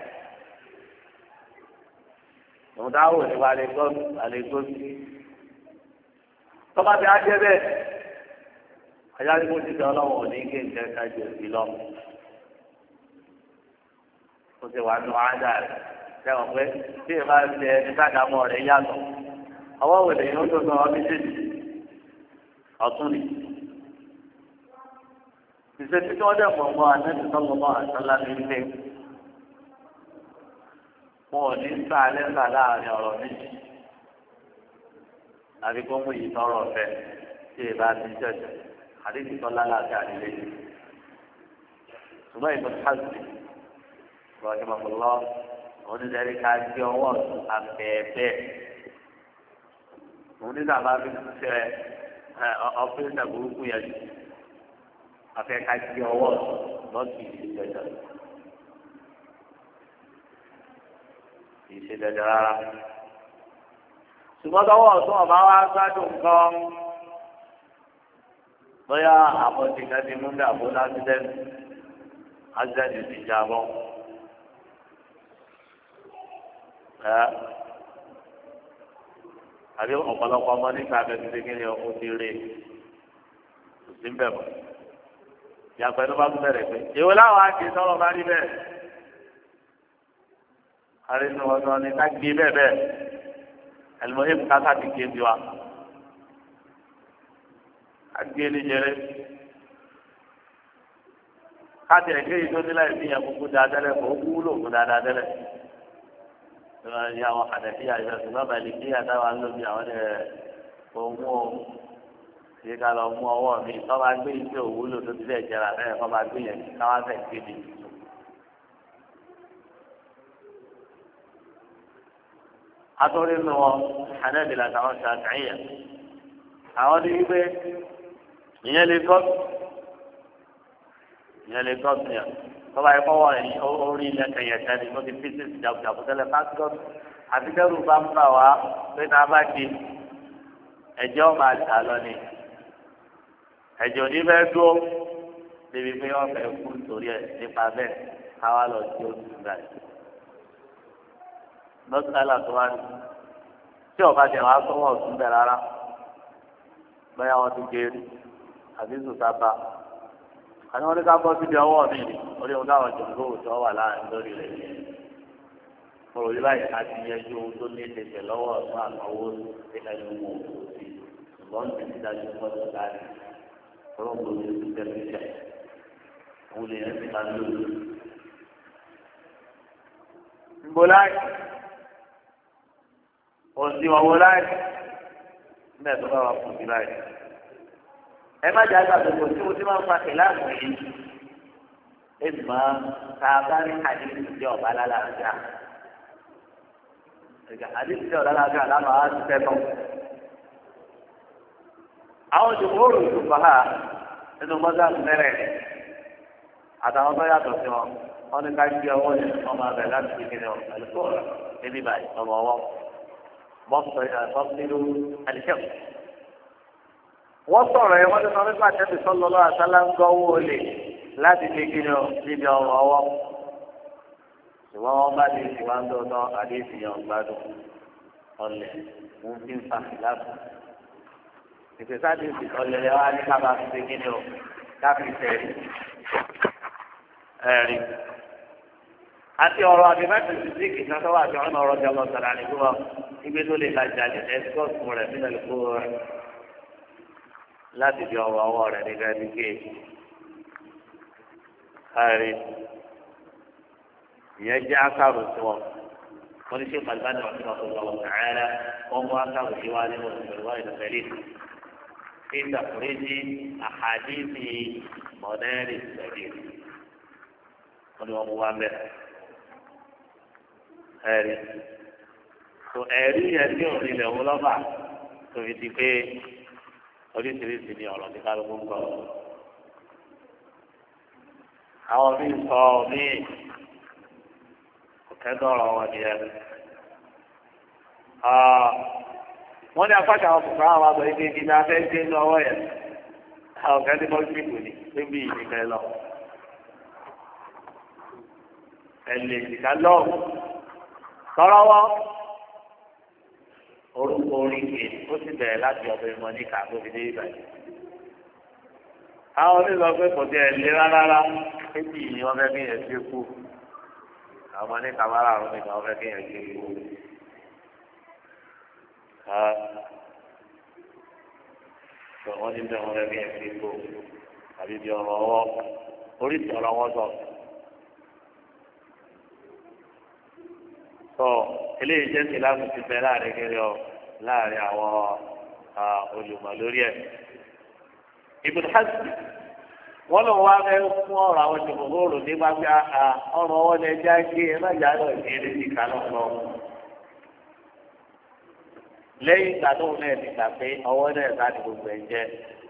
ìmúdáwò ní wa lè gbọ́ sí. tọ́ba ti á jẹ́ bẹ́ẹ̀ ayáwó kó ti di ọlọ́run ò ní kí n jẹ́ ká jẹ́ sí lọ. ó ti wà nù ádà rẹ̀ sẹ́wọ̀n pé tí ìbá ṣe ẹni sádàmọ́ rẹ̀ yàtọ̀ ọwọ́ wèlé yóò tó sọ ọ́ méjèèjì ọ̀tún ni. ìṣètí tí wọ́n dẹ̀ mọ̀ mọ́ àtẹ́tí sọ́kọ̀mọ́ àtọ́lá ní ilé wọn ò ní sá lẹ́sà láàrin ọ̀rọ̀ méjì àbí kó mú yìí tọrọ ọ̀fẹ́ tí ìbá ti jẹ̀jẹ̀ àdéhùn tọ́lá láti àdílé ṣùgbọ́n ìbọn káàsì lọ́ọ̀dì mọ̀mọ́lọ́ onídẹ̀ẹ́rì ká gbé ọwọ́ àbẹ̀ẹ̀bẹ̀ onídàbà fi ṣe ọ̀pẹ̀sẹ̀ burúkú yẹn afẹ́ ká gbé ọwọ́ lọ́ọ̀kì ìṣẹ̀dá ìṣẹ̀dá rárá ṣùgbọ́n tọwọ́ ọ̀tún ọ̀bá wa gbádùn nǹkan bóyá àbọ̀tì kan ti mú dàbò lásìdẹ́ntì ti jábọ́ àbí ọ̀pọ̀lọpọ̀ ọmọ nígbà abẹ́tí kí ni ó ti rí kò sí ń bẹ̀ mọ́ ìyàgbẹ́ ló bá tún bẹ̀rẹ̀ pé èwo láwọn àti sọ̀rọ̀ bá rí bẹ́ẹ̀ àrínú ọ̀nà ni ká gbé bẹ́ẹ̀ bẹ́ẹ̀ ẹlòmọ́yé bùkátà ti gé bí wa àgbé ní jẹrẹ káàtì ẹ̀kẹ́ yìí tó ní láì fi yàn kúkú dáadáa lẹ̀ kó wúlò fún dáadáa tẹ́lẹ̀ àwọn àdàbí àyọ̀ ṣùgbọ́n bàlẹ̀ kí àtàwọn alóbi àwọn ohun o ṣe ká lọ mú ọwọ́ mi kọ́ máa gbé iṣẹ́ òwúlò tó ti bẹ́ẹ̀ jẹrà bẹ́ẹ̀ kọ́ máa gbé yẹn káwá fẹ́ kéde. atọ́rí nù wọn Hanabila àtàwọn Shafi'iyya àwọn ní wípé ìyẹn lè tọ́ sí yẹn tọ́ba yẹ kọ́wọ́ ẹ̀yìn orí ilẹ̀ kẹyẹ̀kẹ́ ni wọ́n ti fi sí ìjàkùjàkù tẹ́lẹ̀ pásítọ̀tù àti dẹ́rù bá ń bà wá pé náà bá di ẹ̀jẹ̀ ọ̀ma àtà lọ ni ẹ̀jẹ̀ òní fẹ́ dúró débi pé wọ́n fẹ́ kú torí ẹ̀ nípa bẹ́ẹ̀ káwá lọ sí oṣù gbà yìí. lọ́sítàlà tó wá ní tí ọ̀ka jẹ̀ wá sọ́wọ́ ọ̀tún bẹ̀ rárá bẹ́ẹ̀ wọ́n ti gé àbí sùtàbà àti wọn ní ká bọ́ síbi ọwọ́ mi ni orí ohun táwọn jòǹgó tó wà láàrin lórí rẹ̀ mo rò yí báyìí láti yẹjú ohun tó ní tètè lọ́wọ́ ọ̀tún àtọwọ́ ní ẹni wọn kò sí ṣùgbọ́n ní ti dájú pọ́tù láti tọ́wọ́ gbòòrò ní tẹ̀lifíṣẹ̀ òun lè yẹn ti máa lò ó. ńbọ láì òsì ọ̀wọ́ láì nígbà tó bá wà fún mi láì. ẹ má jẹ́ àgbà gbogbo tí mo ti máa ń fa ìlànà yìí ẹ máa ta bá ní àdéhùn tí ọba lálàáfíà àdéhùn tí ọba lálàáfíà láwọn á ti tẹ́tọ̀ àwọn jòkóòrò ìdùnnà nínú mọ́tà mẹ́rẹ̀ àtàwọn tó yàtọ̀ sí wọn wọn ní ká gbé ọwọ́ yẹn ọmọ abẹ láti fi kéde ẹ̀lẹ́kọ́ níbí báyìí ọmọ ọwọ́ bọ́sílù àdìsẹ́kù. wọ́n sọ̀rọ̀ ẹ̀ wọ́n ti sọ nípa àtẹ́bí sọ́lọ́lọ́ àtàlà ń gbọ́wọ́ olè láti fi kéde níbi ọmọ ọwọ́. ṣùgbọ́n wọ́n bá lè fi wá ń dọ́dọ́ àdéhùn yẹn gbádùn ọlẹ̀ ń fi ń fa láti. ìpèsè ọlẹ̀ wa ní ká bá fi kéde káfí tẹ̀lé ẹ̀rí. àti ọ̀rọ̀ àbíbáṣe sísíkì náà tó wà sí ọ̀nà ọ̀rọ̀ jẹ́ ọlọ́sọ̀rọ̀ àdìgbò ibi tó lè lajà lè ẹ́síkọ́ọ̀tù rẹ̀ nílẹ̀ kó rẹ̀ láti fi ọwọ́ ọwọ́ rẹ̀ nígbà dígé ẹ̀rí. ìyẹn jẹ́ ákàrò tí wọ́n ní ṣe pàlùbánì ọ̀sìn ọ̀sìn ọ̀sìn ààrẹ wọ́n mú ákàrò tí wá nínú ìgbẹ̀rùwá ìdọ̀fẹ́lẹ́ في تخريج أحاديث منار السبيل قلوا موامر ẹ̀rí tó ẹ̀rí yẹn tí ò nílẹ̀ wọ́n lọ́ba tó fi di pé oríṣiríṣi ni ọ̀rọ̀ ní kálukú ń kọ́ àwọn míì sọ míì kẹ́dọ̀rọ̀ wọn ni ẹ̀ wọ́n ní apáta àwọn kòkòrò àwọn àgbẹ̀ ibi ibi náà fẹ́ gbé ní ọwọ́ yẹn àwọn ọ̀gá tí wọ́n gbìgbò ní níbi ìdíkẹ́ lọ. ẹ̀lẹ́ ìdíkà lọ́wọ́ tọ́rọ́wọ́ orúkọ oríkè ó sì bẹ̀rẹ̀ láti ọ̀dọ̀ ìmọ̀ ní kàkó fi dé ìbàdàn. àwọn onílọ pé kò tí ẹ̀ lé rárá méjì ni wọ́n fẹ́ kí yẹn ṣe kú àwọn ní kàmárà àrùn nìkan wọ́n fẹ́ kí yẹn ṣe kú. wọ́n ní bẹ́ẹ̀ wọ́n fẹ́ kí yẹn ṣe kú àbí bí ọ̀rọ̀ ọwọ́ oríṣi ọ̀rọ̀ wọn sọ. sọ eléyìí jẹ́ ti láti ti bẹ láàrin kiri ọ láàrin àwọn olùmọ̀ lórí ẹ̀. Ibn Hazm wọ́n lọ wá fẹ́ fún ọ̀rọ̀ àwọn jòkòrò nípa pé ọ̀rọ̀ ọwọ́ ni ẹja gbé ẹ má jà lọ ìdílé ti kà lọ́wọ́. lẹ́yìn ìgbà tó ń náà ti gbà pé ọwọ́ náà ká ní gbogbo ẹ̀ jẹ́.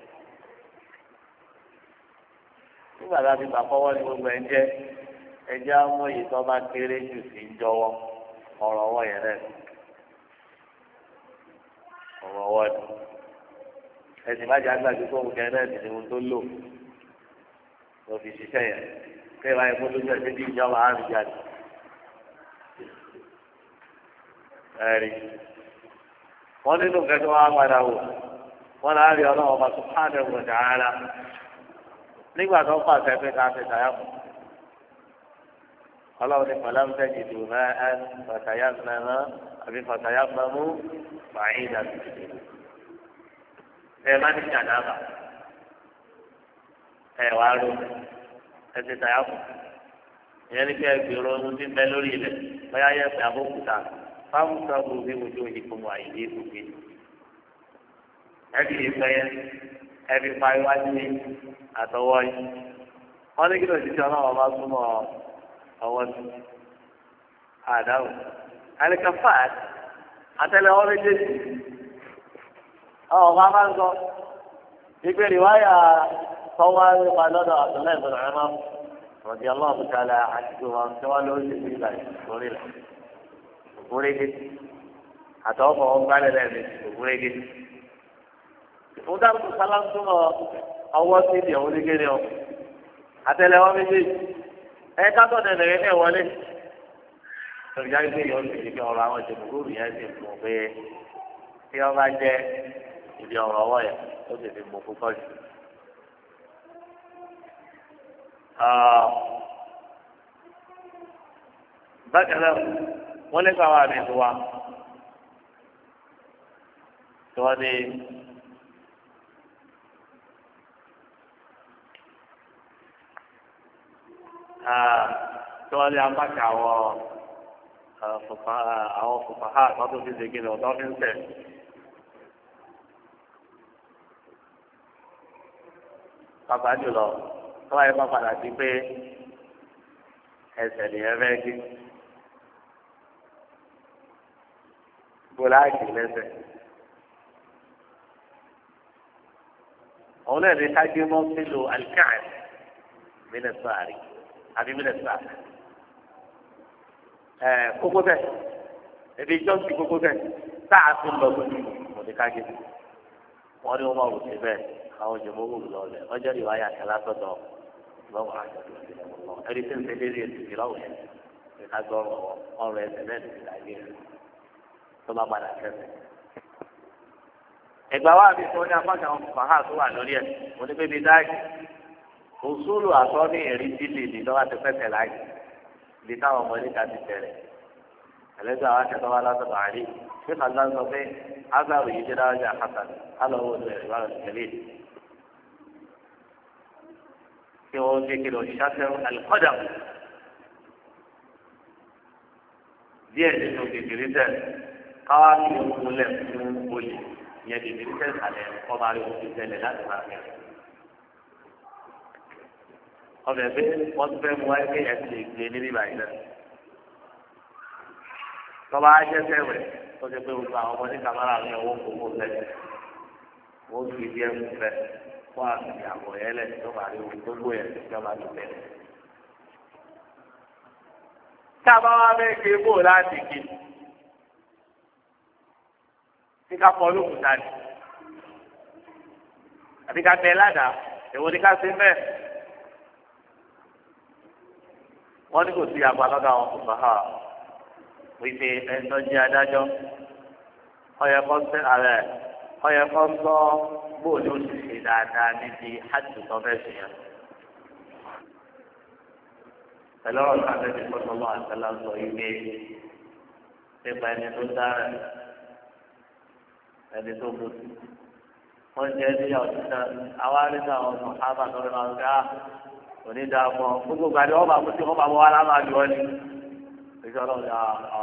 nígbà tá a ti gbà fọwọ́ ní gbogbo ẹ̀ jẹ́ ẹja mú èyí tó bá kéré jù sí ń jọwọ́ ọ̀rọ̀ ọwọ́ yẹn rẹ̀ ọ̀rọ̀ ọwọ́ ni ẹ̀sìn má jẹ́ àgbàdo tó ń kẹ́ náà ní ohun tó lò lọ fi ṣiṣẹ́ yẹn kẹ́ẹ̀ báyìí kó lójú ẹ̀sìn bí ìjọba àrùn jáde ẹ̀rí wọ́n nínú kẹ́kẹ́ wọn á padà wò wọ́n náà rí ọlọ́wọ́ bá subhanahu wa ta'ala nígbà tó ń pàṣẹ pé ká fi tàyà fún ọlọ́run ní pẹ̀lú àwọn tẹ́jì tó máa ń fàtàyà nàná àbí fàtàyà nàmú fàáyìn dàbí. ẹ má ní jàǹdàbà ẹ wá rò ẹ ti tàyà fún ìyẹn ní kí ẹ gbèrò ohun tí ń bẹ lórí ilẹ̀ bóyá yẹ pé abókúta fáwọn sọ́ọ̀bù bí mo jó ìdìbò wà ìdí ìbùgbé. ẹ kì í fẹ́ yẹn ẹ fi pa iwájú àtọwọ́ yìí wọ́n ní kí ló ti ṣe ọlọ́run bá súnmọ́ ọwọ́ sí àdáwò alikafat àtẹ́lẹwọ́ méjèèjì ọba máa ń sọ ìpèrè wáyà tọwọ́ nípa lọ́dọ̀ àtúnlẹ̀ ìbùdó ẹ̀rọ rọ̀dí ọlọ́ọ̀bù kalẹ̀ àti wọn tí wọ́n ló ṣe nígbà lórí rẹ̀ ògúnrégé àtọwọ́ wọn gbálẹ̀ lẹ́ẹ̀mí ògúnrégé ìfúdàkùn sálámùtúmọ̀ ọwọ́ sí ìdí ọ̀hún nígbèrè ọ àtẹ́lẹwọ́ méjèèjì ẹ kábọ̀ nẹ̀nẹ̀rẹ̀ ní ẹ̀wọlé lọ́jà gbé yọ̀ ọ́ lè fi ọ̀rọ̀ àwọn ìṣègùn yẹn sì mú pé tí wọ́n bá jẹ́ ibi ọ̀rọ̀ ọwọ́ yẹn ó sì fi mú púpọ̀ jù. bákan náà wọ́n lé káwọn àmì ìtura tí wọ́n ní. tí wọ́n lé apákà àwọn fòfàhà tó tó fi ṣègbè lọ tó fi ń tẹ̀. pàpà jùlọ tó wáyé bá padà sí pé ẹsẹ̀ nìyẹn fẹ́ gé bóláàgì lẹ́sẹ̀ òun náà ní ká gbé mọ́ sílò àlìkáà mílẹ̀ sáàrì àbí mílẹ̀ sáàrì. Kókósẹ̀ ebi jọ́sì kókósẹ̀ táà tún lọ lójú òní ká gbé. Wọ́n ní wọ́n máa wò sí bẹ́ẹ̀ àwọn jòmó wò lọ lẹ̀ ọjọ́ ìwáyà kẹlá sọ̀tọ̀ lọ́wọ́ àjọ̀dún ẹni tí ń ṣe lérí ètò ìlọ́wọ́ yẹn ká gbọ́ ọ̀rọ̀ ẹsẹ̀ náà ní ìdájẹ́ rẹ̀ tó bá padà kẹsẹ̀. Ẹgbàá wa bí sọ ní apákan àwọn fàhà tó wà lórí ẹ̀ mo ní bébí dáàgì òṣùlù àtọ́ ní èrí dídì ní lọ́wọ́ ti pẹ́sẹ̀ láàyè ibi táwọn ọmọ níta ti bẹ̀rẹ̀ ẹlẹ́gbẹ́ àwọn akẹ́kọ̀ọ́ wa látọ̀tọ̀ àrí ṣé kàńtà sọ pé azaro yìí dé dáwọ́jà hasan alọ́wọ́ ní ẹ̀rọ ìtẹ̀lé kí wọ́n gbé kí lọ ṣáṣẹ́ alikọ́dà díẹ̀ nínú kékeré tẹ̀ káwá kí o kúnlẹ̀ fún olè yẹn kékeré tẹ̀ sàlẹ̀ ọba rẹ̀ òfin tẹ̀lẹ̀ láti máa bẹ̀rẹ̀. Ọbẹ̀ bí wọ́n ti fẹ́ mú wáyé pé ẹ̀ ti lè gbé níbí báyìí náà. Tọ́ba ajẹ́sẹ̀ rẹ̀ ó ti pé gbogbo àwọn ọmọdé kàmárà ní owó kókó lẹ́yìn. Wọ́n fi díẹ̀ mú fẹ́ fún àgbẹ̀ àbọ̀ yẹn lẹ̀ tó bá rí ohun tó gbó yẹn tó bá ti bẹ̀rẹ̀. Tá a bá wá bẹ́ẹ̀ ké bò láti ké. Tí ká pọ̀ lókùúta ni. Àbí ká bẹ ládàá, èwo ni ká ṣe bẹ́ẹ̀. Wọ́n ní kò sí àgbà lọ́dọ̀ àwọn kòkòrò wípé ẹ̀ńtọ́ jẹ́ adájọ́ ọyẹ kọ́ sí ààrẹ ọyẹ kọ́ sọ bóòlù òṣìṣẹ́ dáadáa níbi hajj tó fẹ́ ṣe yẹn. pẹ̀lú ọ̀rọ̀ kan lẹ́bi kọ́tọ́ lọ́wọ́ àtàlà sọ wípé nípa ẹni tó dára ẹni tó bó wọ́n jẹ́ ní ọ̀sán àwa nínú àwọn ọmọ ábà tó lọ́wọ́ ń gbá onídàámọ gbogbo gbàdé ọba àkótí ọba àbọ̀ wa lámà jù ọ ni ìjọba ọjà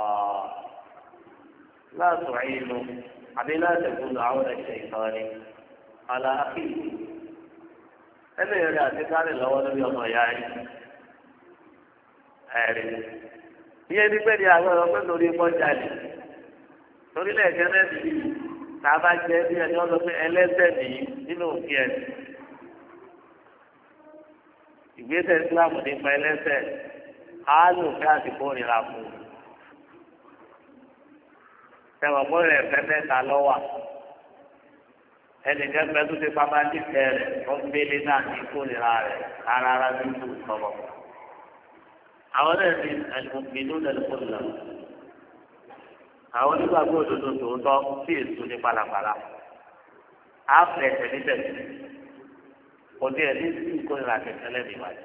láàtọ̀ ìlú àbí láti gbọdọ̀ àwọn ẹ̀ṣẹ̀ ìtọ́ni aláàfin ẹlẹ́yìn rẹ̀ àti káàlì lọ́wọ́ lórí ọmọ ìyá rẹ̀ ẹ̀rí ìyẹn ní pẹ́ ní àwọn ọ̀rọ̀ pẹ́ lórí mọ́jà ni torí lẹ́ẹ̀kẹ́ náà nìyí tá a bá jẹ́ bí ẹni ọlọ́ pé ẹlẹ́sẹ̀ nìyí nínú òfin ẹ̀ ìgbésẹ̀ Islam nípa ẹlẹ́sẹ̀ á lò fẹ́ àsìkò ìrìnà fún un. Tẹ̀wọ̀n bọ́ rẹ̀ fẹ́ mẹ́ta lọ́wọ́ ẹnìkan fẹ́ tó ti pamọ́ nífẹ̀ẹ́ rẹ̀ ó ń gbélé náà ní ìkórìíra rẹ̀ rárá dúdú sọ̀rọ̀. Àwọn náà ní ẹnìmọ̀gbìnú lẹ́lẹ́kọ̀ọ́lá. Àwọn onígbàgbọ́ òdodo tòótọ́ sí èso ní palapala. Á fẹ̀ ẹ̀sẹ̀ níbẹ̀ òde ẹ̀ ní sí ìkórìíra kẹ̀kẹ́ lẹ́nu ìwádìí.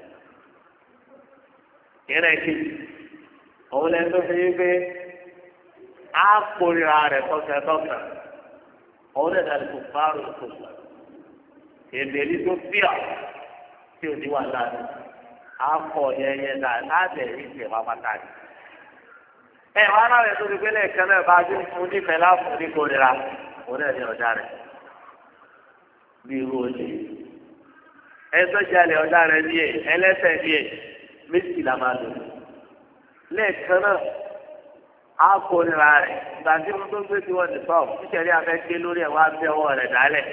Ìrẹ́ kejì, òun lẹ́nu tó fi pé á kórìíra rẹ̀ tọ́kẹ̀tọ́kẹ̀. Òun lè dàbí kò fárò tó sọ. Èbèrí tó fíà tí ò ní wà láàánú. Á kọ̀ yẹyẹ náà láti ẹ̀rí ìṣẹ̀ pápátá ni. Wá náà rẹ̀ tó fi pé lẹ́ẹ̀kan náà bá dé fún nífẹ̀ẹ́ láàfún ní kórìíra. Òun lè ní ọ̀dà rẹ̀. Bí irú oṣù ẹ̀tọ́ jalè ọ̀dà rẹ̀ ní ẹ̀ ẹlẹ́sẹ̀ ní ẹ̀ méjì la máa lò. Lẹ́ẹ̀kan náà á kórìíra rẹ̀ ìgbà tí wọ́n tó gbé tí wọ́n ti sọ nítorí abẹ́gbé lórí ẹ̀ wá bẹ́ ọwọ́ rẹ̀ dálẹ̀.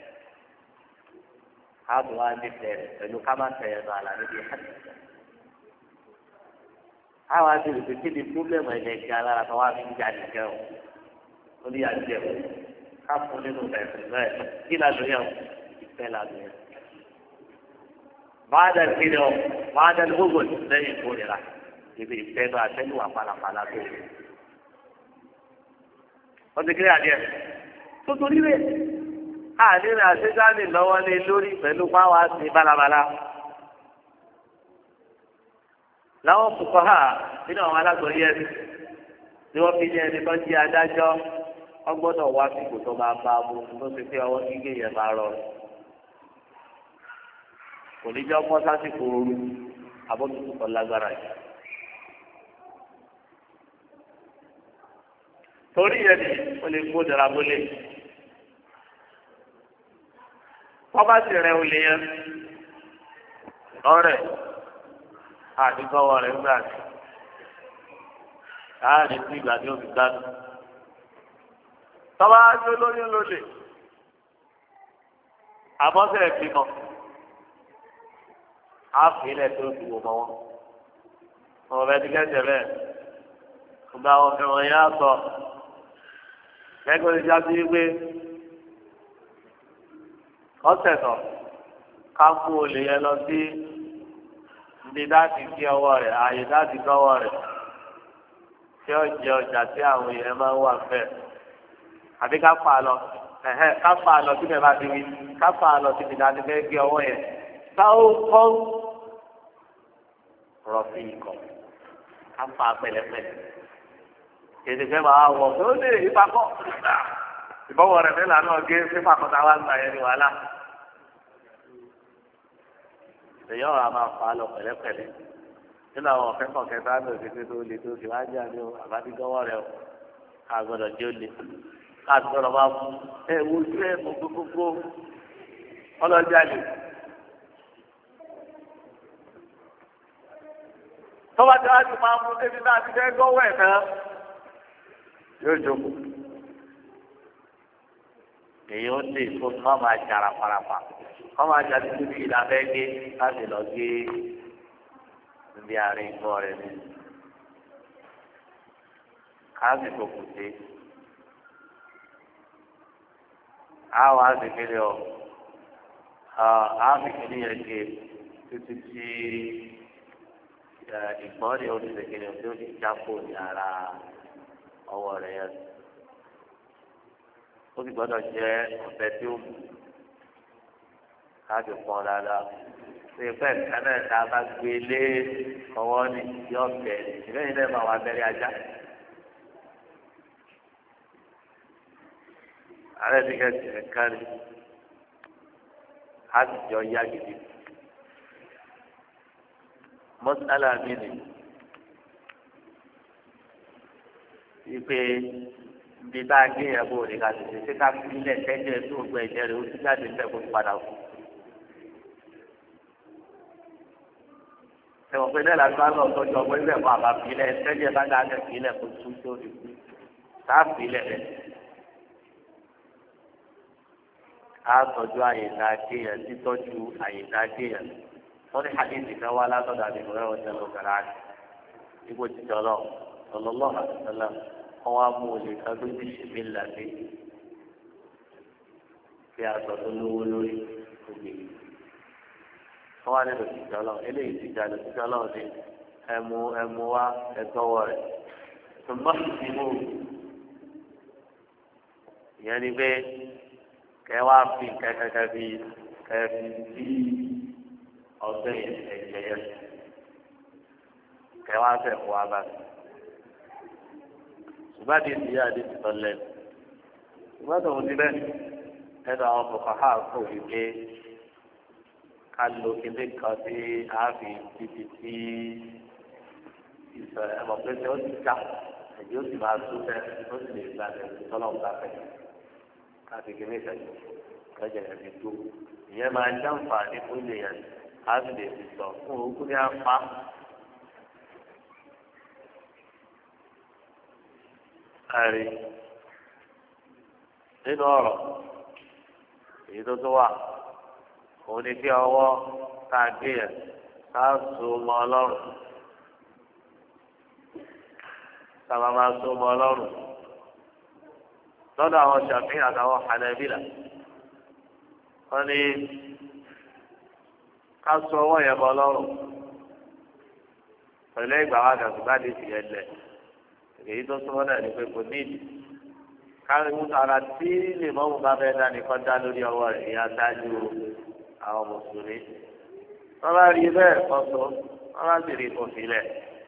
Ààbò wa nífẹ̀ẹ́ rẹ̀ pẹ̀lú ká má tẹ̀yẹ̀ lọ àlà níbi ẹ̀. Àwọn àti ìrètí kí ni púrọ́blẹ̀mù ẹ̀jẹ̀ kí alára kan wá fi ń jáde kẹ́ ọ̀ ó ní àjẹ́ ọ̀ ká fún nínú ẹ̀sìn náà kí ládùúyẹ̀ ìfẹ́ ládùúyẹ̀. Báàdà kìnìún ọ báàdà gbogbo lẹ́yìn ìkórira ibi ìfẹ́ bá àtẹnuwà palapala tó. Wọ́n ti kílẹ̀ àdìẹ. Tuntun nílé àdínà àṣejáde lọ́wọ́ lé lórí pẹ̀lú páwá sí balabala. Láwọn kòkó hà nínú àwọn alágbòrí ẹ̀sìn ni wọ́n fi ní ẹni tó jí adájọ́ ọgbọ́dọ̀ wá sí kò tó máa bá a mú tó ti fi ọwọ́ gígé yẹn máa rọrùn. Kò ní jẹ́ ọmọ sásìkò ooru abọ́tútù kan lágbára yìí. Torí yẹn ni ó lè kó dara bólé. Wọ́n sì rẹ̀ olè yẹn lọ́rẹ̀ àdìgbọ́wọ́ rẹ̀ ńgbà tí láàrin sí ìgbà tí ó fi gbádùn. Tọ́ba tó lóyún lólè àbọ̀sẹ̀ bímọ àfihàn tó fi wò mọ́ wọn. ọmọ bẹ́ẹ̀ ti kẹ́sẹ̀ bẹ́ẹ̀ gba ọ̀fẹ́ wọn yá sọ lẹ́gbẹ̀ẹ́ ìjà sí wípé ọ̀sẹ̀ tọ̀ ká kú olè yẹn lọ sí ibi láti kí ọwọ́ rẹ̀ ààyè láti gbọ́wọ́ rẹ̀ tí ó jẹ ọjà tí àwọn èèyàn máa ń wà fẹ́ àbí ká fà á lọ ká fà á lọ síbẹ̀ bá ti wí ká fà á lọ síbi láti fẹ́ gé ọwọ́ yẹn táwọn kọ́ rọ̀fì ikọ̀ ká fà á pẹ̀lẹ́pẹ̀lẹ́ èdè fẹ́ máa wọ̀ pé ó lè ìpakọ́ ìbọ̀wọ̀ rẹ̀ fẹ́ lànà gé fífà kọ́ta wá gbà yẹn ní wàhálà èyí ọ̀rọ̀ àmà fà á lọ pẹ̀lẹ́pẹ̀lẹ́ nínú àwọn ọ̀fẹ́ kọ̀ọ̀kẹ́ tá a lò sí pé tó le tó fi wá jà ní o àbádígọ́wọ́ rẹ o ká gbọ́dọ̀ jẹ́ ó le ká gbọ́dọ̀ máa fún ẹ wojú ẹ gbogbogbò ọlọ́jà lè. tọ́wọ́ tí wọ́n ti máa mú débi náà ti fẹ́ gọ́wọ́ ẹ̀ náà yóò jókòó. èyí ó lè fún má máa jara parapa má máa jà títí bí ìlànà gé láti lọ gé níbi àárín ìgbọ́ rẹ̀ ni káàsì tó kù sí àwọn àgbègbè ọ àgbègbè yẹn gé títí tí ìgbọ́n ní oníṣègbè tí ó ti jápò ní ara ọwọ́ rẹ̀ yẹn ó sì gbọ́dọ̀ jẹ́ ọ̀bẹ tí ó mú káàdì pọn dáadáa ṣe pẹ́ kánà tá a bá gbé lé ọwọ́ ní yọ ọ̀bẹ ìlẹ́yìn náà máa wà abẹ́rẹ́ ajá. ààrẹ ti kẹ́sì ẹ̀ka rí a sì jọ yá gidi. mọ́sálà mi nì wípé bí bá a gé yẹn bó ní ká tètè ṣé ká fi ilẹ̀ tẹ́lẹ̀ tó gbẹ ẹ̀jẹ̀ rẹ̀ ó ti jáde fẹ́ kó padà kú. ẹ̀wọ̀n pé lẹ́la tó á lọ tọ́jú ọmọ ilé ẹ̀kọ́ àbá fi ilẹ̀ tẹ́lẹ̀ bá dáa kẹ́ fi ilẹ̀ kó tún tó ti kú tá a fi ilẹ̀ rẹ̀. a tọ́jú àyèká géèyàn títọ́jú àyèká géèyàn wọ́n ní hadithi kan wá látọ̀dọ̀ àdìgbò rẹ̀ wọ́n tẹ̀lé ọ̀gá rẹ̀ ipò tìjọ́ lọ sallallahu alaihi wasallam wọ́n wá mú olè kan tó ti ṣe mí làdé fi aṣọ tó lówó lórí ògbè wọ́n wá nílò tìjọ́ lọ eléyìí tìjà lọ tìjọ́ lọ ní ẹmu wá ẹtọ́wọ́ rẹ̀ tó mọ́ ìdìbò ìyẹn ni pé kẹ́ wá fi kẹ́kẹ́kẹ́ fi kẹ́fi sí ọgbẹ́ ẹ̀jẹ̀ yẹn kẹ́ wá fẹ́ fún wa bá ṣùgbọ́n àti ìdíyà àti ìtọ́lẹ̀ ṣùgbọ́n tòun ti bẹ́ẹ̀ ẹnu àwọn fòkàhà kò wí pé ká lo kíndé kan tí a fi títí tí ìsọ̀ ẹ̀mọ̀ pé tí ó ti já ẹ̀jẹ̀ ó sì máa tó fẹ́ ó sì lè gba ẹ̀jẹ̀ tọ́lọ̀ ń bá fẹ́ káfí kíní ìṣẹ̀lẹ̀ kẹjẹ rẹ̀ fi tó ìyẹn máa ń jàǹfààní fún ilé yẹn á sì lè fi sọ fún orúkú ní apá. ẹ̀rí nínú ọ̀rọ̀ èyí tó tó wà òun ni kí ọwọ́ ká gé yẹn ká so mọ́ ọlọ́run sábà máa so mọ́ ọlọ́run lọ́dọ̀ àwọn Ṣàfi'í àtàwọn Hanabila wọ́n ní ká so ọwọ́ yẹn bọ́ ọlọ́run pẹ̀lú ìgbà wa gàdú bá dé tìyẹn lẹ̀ èyí tó súnmọ́ náà ní pé kò ní ìdí káríwú tara tí lè mọ́mú bá fẹ́ dání kọ́ dá lórí ọwọ́ rẹ̀ ìyá dájú àwọn mùsùlùmí wọ́n bá rí bẹ́ẹ̀ kọ́sọ́ wọ́n bá sì rí kò sílẹ̀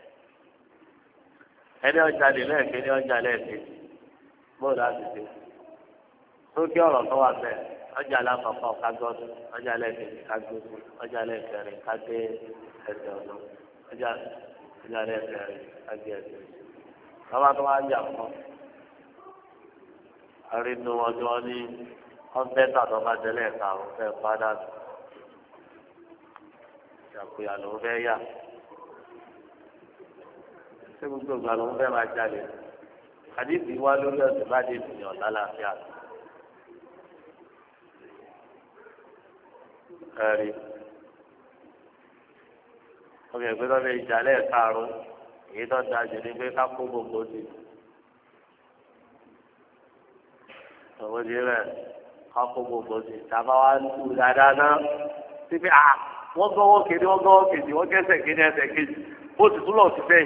ẹni ọjà lè lẹ́ẹ̀kẹ́ ní ọjà lẹ́ẹ̀kẹ́ bóòlù láti ṣe sókè ọ̀rọ̀ tó wà bẹ́ẹ̀ ọjà alákọ̀ọ́kọ́ kágbọ́dún ọjà lẹ́ẹ̀kẹ́ kágbọ́dún ọjà lẹ́ẹ̀kẹ́rin kágbé ẹsẹ̀ ọ̀dọ́ ọjà lẹ́ẹ̀kẹ́rin kágbé ẹsẹ̀ ọ̀dọ́ bàbá tó wá jà fún arínú ọjọ́ ní ọ̀bẹ́ta tó bá tẹ́lẹ̀ karùn fẹ́ padà ìjàkúyà ló ń fẹ́ yà ṣé gbogbo ìgbà ló ń fẹ́ máa jalè àdìsí wá lórí ọ̀sẹ̀ bá dé ìpìlẹ̀ ọ̀tá láàfíà ẹ̀rí ọmọ ẹgbẹ́ tó fi ìjàlẹ̀ karùn-ún èyí tó da jù ní pé ká kó gbogbo sí ọ̀wọ́ di rẹ̀ ká kó gbogbo sí tàbá wa tù dáadáa náà síbi wọ́n gbọ́wọ́ kéde wọ́n kẹsẹ̀ kéde ẹsẹ̀ kejì ó sì tún lọ sí bẹ́ẹ̀.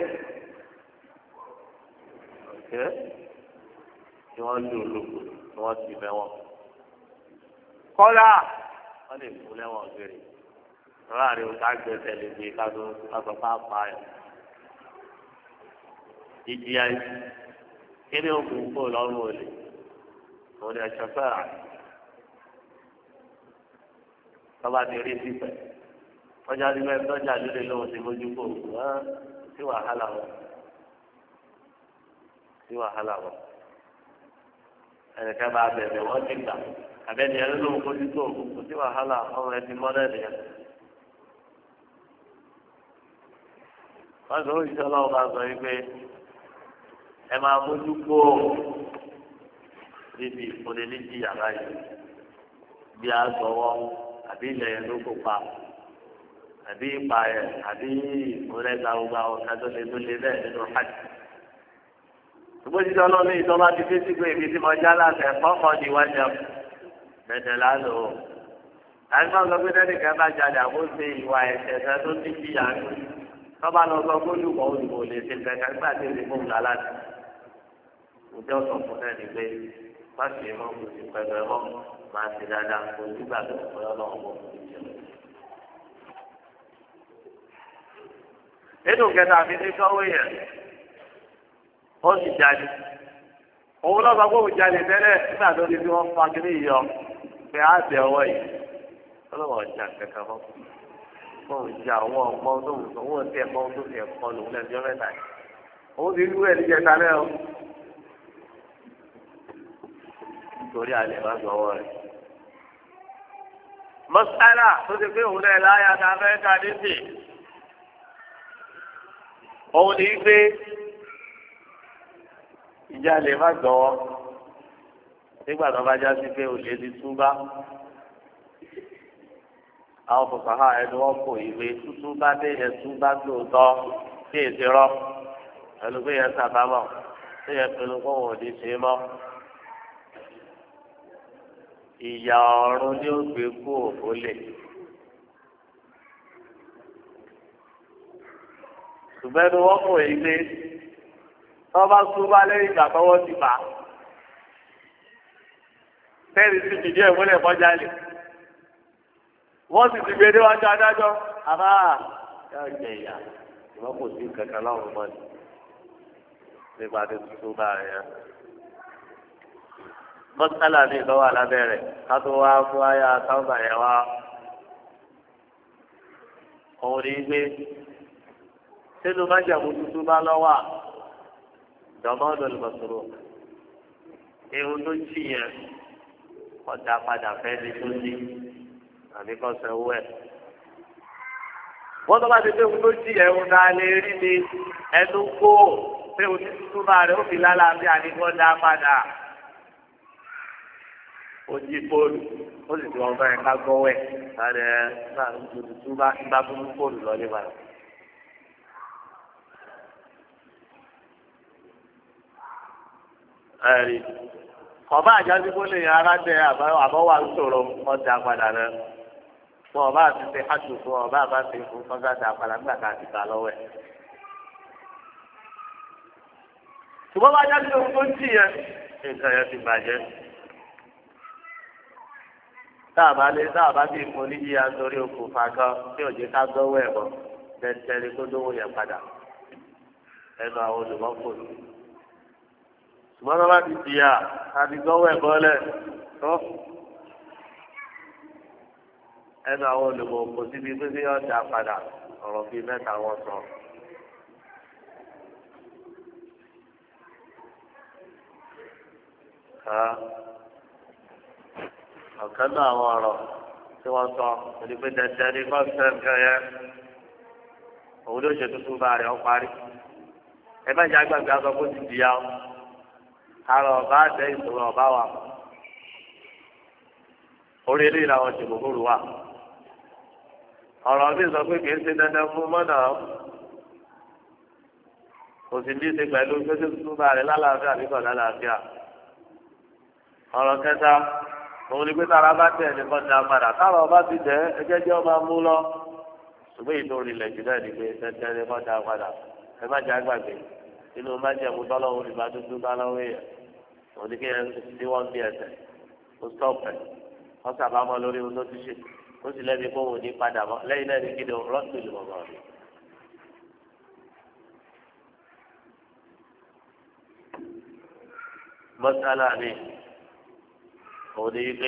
Tí wọ́n lù lóko tí wọ́n ti bẹ́ wọn. Kọ́lá wọ́n lè fún lẹ́wọ̀n gbére. Láàrin òkà gbèsè lè gbé kásọ pápá ẹ̀. Ìjìyà yìí kí ni òkú kó lọ́rùn olè? Òun ni ẹ̀ṣọ́ fẹ́ra. Tọ́ba ti rí sípẹ̀. Ọjà ti bẹ́ẹ̀ tọ́jà líle lóhun ti mójú kó sí wàhálà wọn. Sí wàhálà wọn. Ẹnìkan bá bẹ̀rẹ̀ wọ́n ti gbà. Àbẹ́ni ẹni lóhun kó sí tó kò sí wàhálà ọmọ ẹ ti mọ́lẹ̀ nìyẹn. Wọ́n sọ òṣìṣẹ́ ọlọ́run bá sọ yìí pé ẹ máa mójú kó níbi ìfúnni yàrá yìí bí a sọ̀wọ́ àbí ilẹ̀ yẹn ló kópa àbí ipa yẹn àbí ìfúnlẹ́gbà gbogbo àwọn ọ̀gá tó lé bẹ́ẹ̀ nínú hajj. Ṣùgbọ́n òṣìṣẹ́ ọlọ́run ní ìjọba ti fi sígbó èmi tí mo já láti ẹ̀kọ́ ní iwájú bẹ̀tẹ̀ lánàá o. àìsàn sọ pé tẹ́nìkan bá jalè àbóṣe ìwà ẹ̀ṣẹ̀ tó ti jìyà ní. Tọ́ba lọ sọ pé olùkọ́ lè ṣe kẹ̀kẹ́ nígbà tí èdè fún un láti. Ǹjẹ́ ọ̀sán fún náà ni pé má ṣe mọ́ kò sí pẹ̀lú ẹ̀mọ́ máa ṣe dáadáa kò nígbà tó ń pẹ́ ọlọ́run bọ̀ fún ìjẹun. Nínú kẹta mi ní kọ́wé yẹn, ó sì jáde. Òun náà sọ pé òun jáde tẹ́lẹ̀ nígbà tó di tí wọ́n fa kiri yọ pé á bẹ̀ ọwọ́ yìí. Ọlọ́wọ́ ọjà kẹ̀kẹ́ mọ́. Òun jà àwọn ọgbọ́n tó wù owó tí ẹ̀kọ́ tó ti ẹ̀kọ́ lòun lẹ́jọ́ mẹ́ta yìí. Òun ti rú ẹ̀ níjẹta náà o. Nítorí àlè má gbọ́ ọwọ́ rẹ̀. Mọ́sálà tó ti pé òun náà láyà ká fẹ́ ká dé sí. Òun ní gbé ìjà lè má gbọ́wọ́ nígbà tó bá já sí pé olè ti túbá. Àwọn fòkàhà ẹni wọ́n kò ìwé tútú bá dé yẹn túbá lóòótọ́ sí èsì rọ pẹ̀lú pé yẹn sábàámọ̀ tó yẹ pẹ̀lú kó wọn ò ní ṣe mọ́. Ìyà ọ̀run ni ó gbé kú òfólè. Ṣùgbọ́n ẹni wọ́n kò ìwé tọ́ba túbá lẹ́yìn ìgbà tọ́wọ́ ti bà á. Fẹ́ẹ̀rì sì fìdí ẹ̀ múlẹ̀ kọjá lè. Wọ́n sì ti gbé déwájú adájọ́. Àbá yóò jẹ ìyá. Ìwọ́n kò sí kankan lọ́rùn mọ́ ni. Nípa tí tuntun bá rẹ̀ yẹn. Mọ́sálà ní ìlọ́wọ́ alábẹ́rẹ̀ ká tó wá fún àyà táwọn yẹn wá. Òun ní gbé. Sínú májàmú tuntun bá lọ́wọ́ dọmọdọ lọsọrọ ewu tó jí yẹn ọjà padà fẹ́ ní tó jí àbí kò sẹ́wọ́ ẹ̀. wọ́n tó bá ti pé ewu tó jí yẹn ewu náà lè rí ni ẹnu kó pé ewu tó tún bá rẹ̀ ó fi lálàáfíà ní kó dá padà. ó jí fóònù ó sì ti wọn fẹ́ ká gbọ́wẹ́ láti ẹ̀ náà tuntun bá tún mú fóònù lọ ní padà. Ẹ̀rí ọba àjọṣe kó lè yára tẹ àbọ̀wá sọ̀rọ̀ ọjà padà rẹ̀ fún ọba àti ṣe hàtù fún ọba àbá ṣe fún kọ́ńtà dà padà nígbà tá a ti ta lọ́wọ́ ẹ̀. ṣùgbọ́n bá jáde ohun tó ń tì yẹn nǹkan yẹn ti bàjẹ́. táàbà bí ìfún oníyíya nítorí okùnfà kan tí òjò ká gbọ́wọ́ ẹ̀ bọ̀ tẹ́tẹ́rì kó dówó yẹn padà ẹnu àwọn olùmọ́kò ní. Ṣùgbọ́n bá ti jìyà àti gbọ́wọ́ ẹ̀ bọ́lẹ̀ tó ẹnu àwọn olùkọ́ kò síbi pé kí wọ́n dá padà ọ̀rọ̀ bíi mẹ́ta wọ́n sọ. Ọ̀kan náà àwọn ọ̀rọ̀ tí wọ́n sọ ẹni pé dandan ní kọ́ńtẹ́ nǹkan yẹn òun ló ṣe tuntun bá rẹ̀ ọ́ parí. Ẹ má jẹ́ àgbàgbé aṣọ kó ti jìyà ọ́. Àrò ọba àtẹ ìṣòro ọba wà. Orí ilé ìlànà ìṣòro wà. ọ̀rọ̀ mi sọ pé kìí ṣe dandan fún mọ́nà kò sì ní í ṣe pẹ̀lú gbèsè tuntun bá rẹ̀ lálàáfíà nígbà lálàáfíà. ọ̀rọ̀ kẹta òun ni pé tára bá tẹ̀ nìkan dá padà tára ọba ti tẹ̀ ẹjẹ́ jẹ́ ọba mú lọ ṣùgbọ́n ìtò orílẹ̀ jù náà ni pé tẹ́tẹ́ nìkan dá padà ẹ má jẹ́ àgbàgbé inú má jẹ́ mú tọ́lọ́wọ́ ní bá dúdú bá lọ́wọ́ èèyàn òun ni kéèyàn tí wọ́n bí ẹsẹ̀ ó stọ́ọ̀pẹ̀ wọ́n sàbámọ́ lórí ohun tó ti ṣe ó sì lẹ́bi kó wò ní padà mọ́ lẹ́yìn náà ní kí ni rọ́ọ̀tù ìlú mọ̀mọ́ rẹ̀. mọ́sálà ni òun ni wípé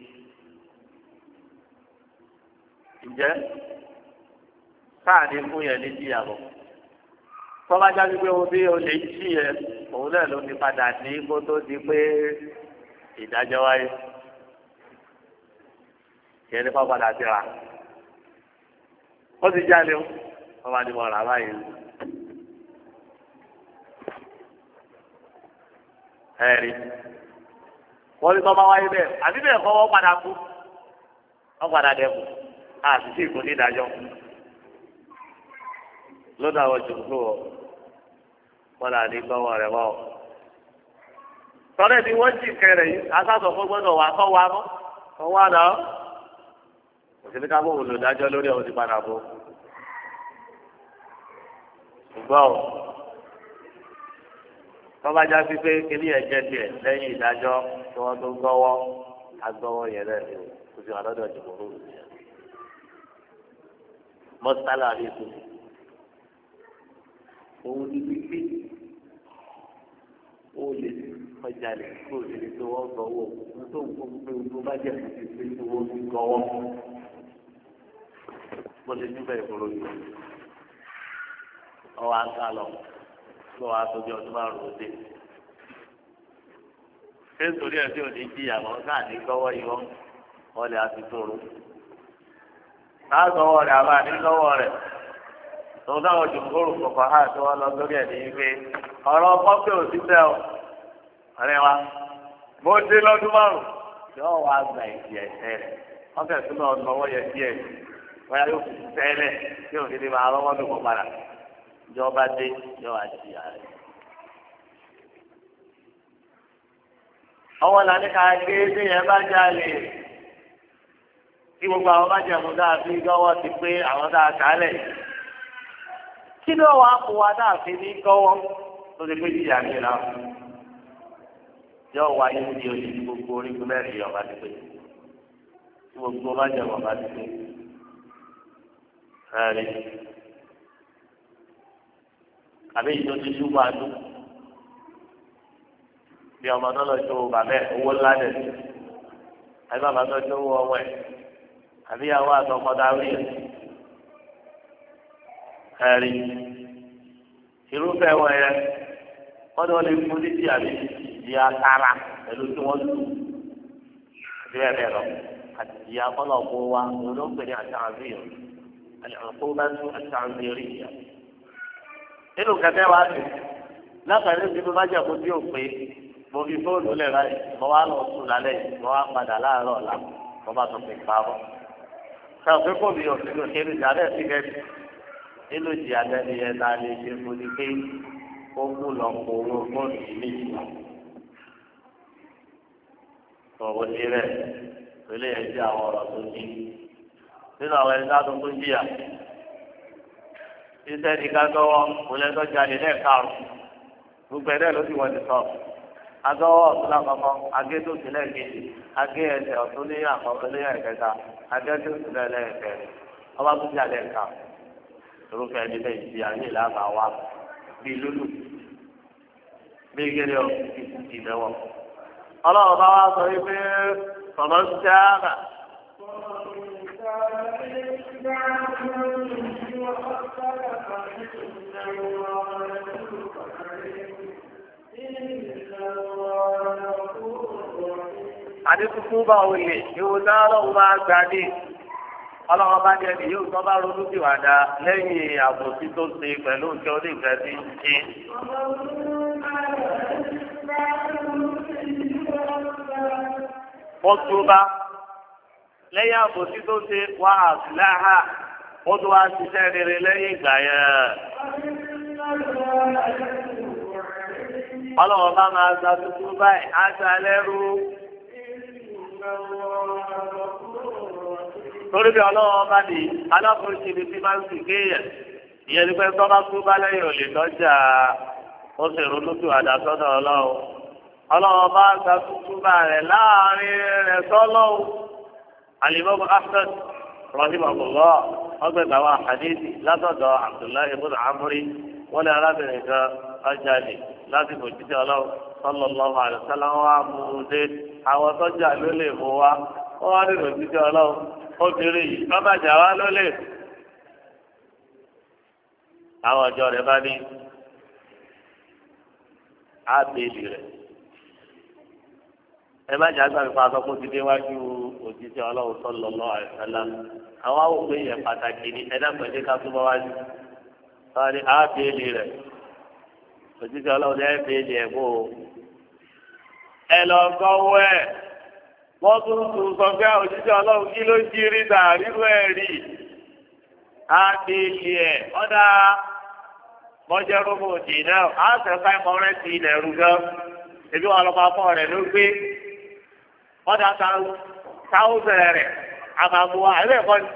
ǹjẹ́ sáà ní fún yẹn ní jíyàwó tọ́ba jáde pé ohun tí o lè jí yẹn òun náà ló ti padà ní kó tó di pé ìdájọ́ wáyé yẹn ní kó padà sí ra ó ti jáde ó wọ́n máa ní mọ̀ rà báyìí. ẹ̀rí wọ́n ní tọ́ba wáyé bẹ́ẹ̀ àbí bẹ́ẹ̀ kọ́ wọ́n padà kú wọ́n padà dẹ́kun àti sí ìkún ní ìdájọ́ lọ́dọ̀ àwọn jùlọ wọ́n là ní gbọ́wọ́ rẹ̀ wọ́n. tọ́lẹ̀ ni wọ́n jì kẹrẹ̀ yìí asásọ̀ fún gbọ́dọ̀ wà kọ́ wa mọ́ kọ́ wa náà òsèlú ká bọ̀ olùdájọ́ lórí ọ̀hún ti padà bọ̀. ṣùgbọ́n o tọ́ba já sí pé kíní ẹ̀ jẹ́ tiẹ̀ lẹ́yìn ìdájọ́ tí wọ́n tó gbọ́wọ́ agbọ́wọ́ yẹn náà ni o sì wà lọ́dọ̀ jùmọ̀ lóru yẹn. mọ́sálà rí i òun ní pípé ó lè kọjá lè kó o lè tó wọ́n gbọ́wọ́ tó ń kó pé o tó bá jẹ́ kó pé tó wọ́n fi gbọ́wọ́ mo lè níbẹ̀ ìfòrò yìí ọwọ́ àǹkà lọ tó wàá tóbi ọdún márùn ún dé ṣé nítorí ẹ tí ò ní jí àmọ́ káà ní gbọ́wọ́ yìí wọ́n lè àti tóoru káà gbọ́wọ́ rẹ̀ àbá ní gbọ́wọ́ rẹ̀ tòun náà ojú kóòrò kọ̀ọ̀kan á tí wọ́n lọ sórí ẹ̀ ní pé ọ̀rọ̀ kọ́pẹ́ ò sí tẹ́ ọ ọ̀rẹ́ wa mo dé lọ́dún márùn yóò wá gba ìdí ẹ̀sẹ̀ rẹ̀ wọ́n fẹ̀ tún náà lọ́wọ́ yẹ díẹ̀ wọ́n yóò fi tẹ́lẹ̀ tí ò ní ní máa rọ́wọ́ dùn kọ́ padà ìjọba dé yóò wá di ààrẹ. ọwọ́ la ní ká gé bí yẹn bá jalè kí gbogbo àwọn bá jẹ̀mú dáa fi gọ́wọ́ ti pé àwọn dáa kálẹ̀ kí ló wàá mú wa dáa fi ní gọ́wọ́ tó ti pé jíjà ní ìlà yóò wáyé ní oṣù tí gbogbo orígun mẹ́rin yọ̀ bá ti pé tí gbogbo bá jẹ̀mú bá ti pé ẹ̀rí àbí ìtọ́jú ṣùgbọ́n àdó bí ọmọ náà lọ tó bàbá ẹ̀ owó ńlá dẹ̀ àbí bàbá tó tó wọ ọmọ ẹ̀ àbí àwọn àtọkọ̀dá rí ẹ̀ ẹ̀rí irúfẹ́ wọn yẹn wọ́n ní wọ́n lè fún títí àbí ìyá tara pẹ̀lú tí wọ́n lù àti bẹ́ẹ̀ bẹ́ẹ̀ lọ àti ìyá kọ́lọ̀ kó wa òun ló ń pè ní àtàwọn yẹn àlùkò bá tún àtàwọn rí ìyá nínú kẹtẹ wa sí látàrí ìdíbò bá jẹ́ kó tí ò pé mo fi fóònù lẹ̀ báyìí mo wá lọ sùn lálẹ́ yìí mo wá padà láàárọ̀ ọ̀la mo bá tún fi pa ọ́. sọ pé kò mi ò sí lò ṣe lùjà bẹ́ẹ̀ sí kẹ́sì nínú ìjì abẹ́ni yẹn náà lè ṣe fún ni pé ó mú lọ kó owó fóònù yìí méjì wá. sọ̀rọ̀ ní rẹ̀ pẹ̀lú ẹ̀ sí àwọn ọ̀rọ̀ tó jí nínú àwọn ẹni tó tó jìyà iṣẹ́ ní ká gbọ́wọ́ kò lẹ́tọ́ jáde lẹ́ẹ̀karùn-ún gbogbo ẹ̀rẹ́ ló sì wọ́n ti sọ agbọ́wọ́ ọ̀tún lákọ̀ọ́kọ́ agé tó sì lẹ́ẹ̀kejì agé ẹsẹ̀ ọ̀tún ní àkọ́kọ́ ní ẹ̀kẹta agé tó sì lẹ́ẹ̀kẹrin ọba tó jáde ẹ̀ka irúfẹ́ ẹni bẹ́ẹ̀ ti àyè lábàá wa bíi lúlù bíi gẹ́gẹ́ ọ̀ ìdẹ́wọ̀ ọlọ́run bá wá sọ wípé ọ̀nà ń tẹ́ àmà. àdínkù bá wọlé ìwò náà lọ́wọ́ máa gbà ní ọlọ́wọ́ bá jẹ́ ní yóò tọ́ bá ronú sí wàdà lẹ́yìn àbòsí tó ṣe pẹ̀lú nǹkan onígbà tí ń ṣe. wọ́n tó bá lẹ́yìn àbòsí tó ṣe wá àfúláhà ó tún wá ṣiṣẹ́ rere lẹ́yìn ìgbà yẹn. ọlọ́wọ́ bá máa gba tuntun báyìí á gba lẹ́rú. torí bí ọlọ́wọ́ bá ní aláforíṣi ni tí máa ń sì kéèyàn ìyẹn ní pé tó bá kú bá lẹ́yìn ò lè tọ́jà ó sì ronú tó àdásọ́dọ̀ ọlọ́wọ́. ọlọ́wọ́ bá gba tuntun bá rẹ̀ láàrin rẹ̀ sọ́lọ́wọ́. alimọ́bù ahmed rahimahullah ọgbẹ́ta wa hadithi látọ̀dọ̀ abdullahi ibn amri wọ́n lé arábìnrin kan ọjàlè láti kò jíjẹ́ ọlọ́run sallallahu alaihi wasallam wa mú un dé àwọn tọ́jà ló lè mú wa wọ́n wá nílò jíjẹ́ ọlọ́run obìnrin yìí bábàjà wa ló lè. àwọn ọjọ́ rẹ̀ bá ní ábẹ́ẹ̀lì rẹ̀ ẹ má jà gbàgbé pa àtọ́kùn ti déwájú òjíṣẹ́ ọlọ́run sallallahu alaihi wasallam àwọn awòkè yẹn pàtàkì ní ẹ̀dá pẹ̀lú ká túbọ̀ wájú wọ́n ní ábẹ́ẹ̀lì rẹ̀ òjíṣẹ́ ọlọ́run ní ábẹ́ẹ̀lì ẹ̀ bó ẹ lọ gbọ́wọ́ ẹ̀ wọ́n tún sọ pé òjíṣẹ́ ọlọ́run kí ló jí rí dàrírú ẹ̀ rí ábẹ́ẹ̀lì ẹ̀ ọ̀dà mọ́jẹ́rúbù dì náà á sẹ́ fáìmọ́ rẹ̀ sí ilẹ̀ rú gan ebi wọn lọ máa fọ́ rẹ̀ ló gbé ọ̀dà táwùsẹ̀ rẹ̀ àmàmùwà ẹ̀rẹ́ ẹ̀kọ́ ni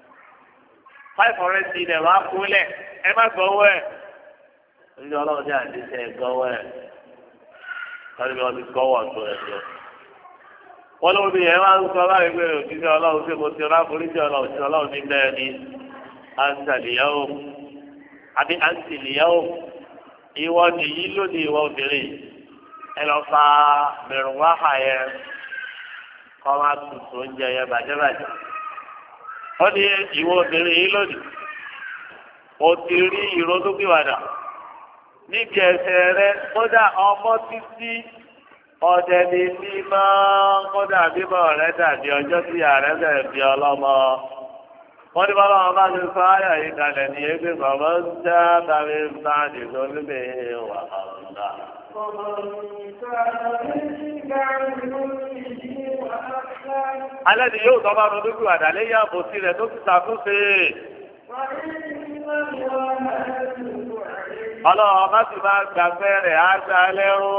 500 ilẹ̀ wàá kúlẹ̀ ẹ má gbọ́wọ́ ẹ̀ ojú ọlọ́run ní àdéṣe gbọ́wọ́ ẹ̀ wọ́n ní wọ́n ti gbọ́wọ́ tó ẹ̀ jẹ́ wọ́n lóun ní ẹ̀ máa ń sọ láì pé òṣìṣẹ́ ọlọ́run ṣé mo ti rá foríṣẹ́ ọlọ́run ní bẹ́ẹ̀ ni àǹtàlìyàwó àbí àǹtìlìyàwó ìwọ nìyí lónìí ìwọ obìnrin ẹ lọ fa mẹrùn wáhà yẹn kọ́ máa tutù oúnjẹ yẹn bàjẹ́bàjẹ́. wọ́n ní ìwọ obìnrin yìí lónìí o ti rí ìrònúpìwàdà níbi ẹsẹ̀ rẹ kódà ọmọ títí ọdẹ ní mímọ́ kódà bímọ rẹ dàbí ọjọ́ tí ààrẹ bẹ̀rẹ̀ bí ọlọ́mọ. wọ́n ní bọ́lá wọn bá ti sọ ayà yìí kalẹ̀ ní ebi bàbá ń dá tàbí sáàdì tó níbi wà ọ̀la. alẹ́ ni yóò tọ́ bá ronúpìwàdà lẹ́yìn àbòsí rẹ̀ tó ti ṣàtúnṣe. ọlọ́run ọba sì máa gbàgbé rẹ̀ á gbà lẹ́rú.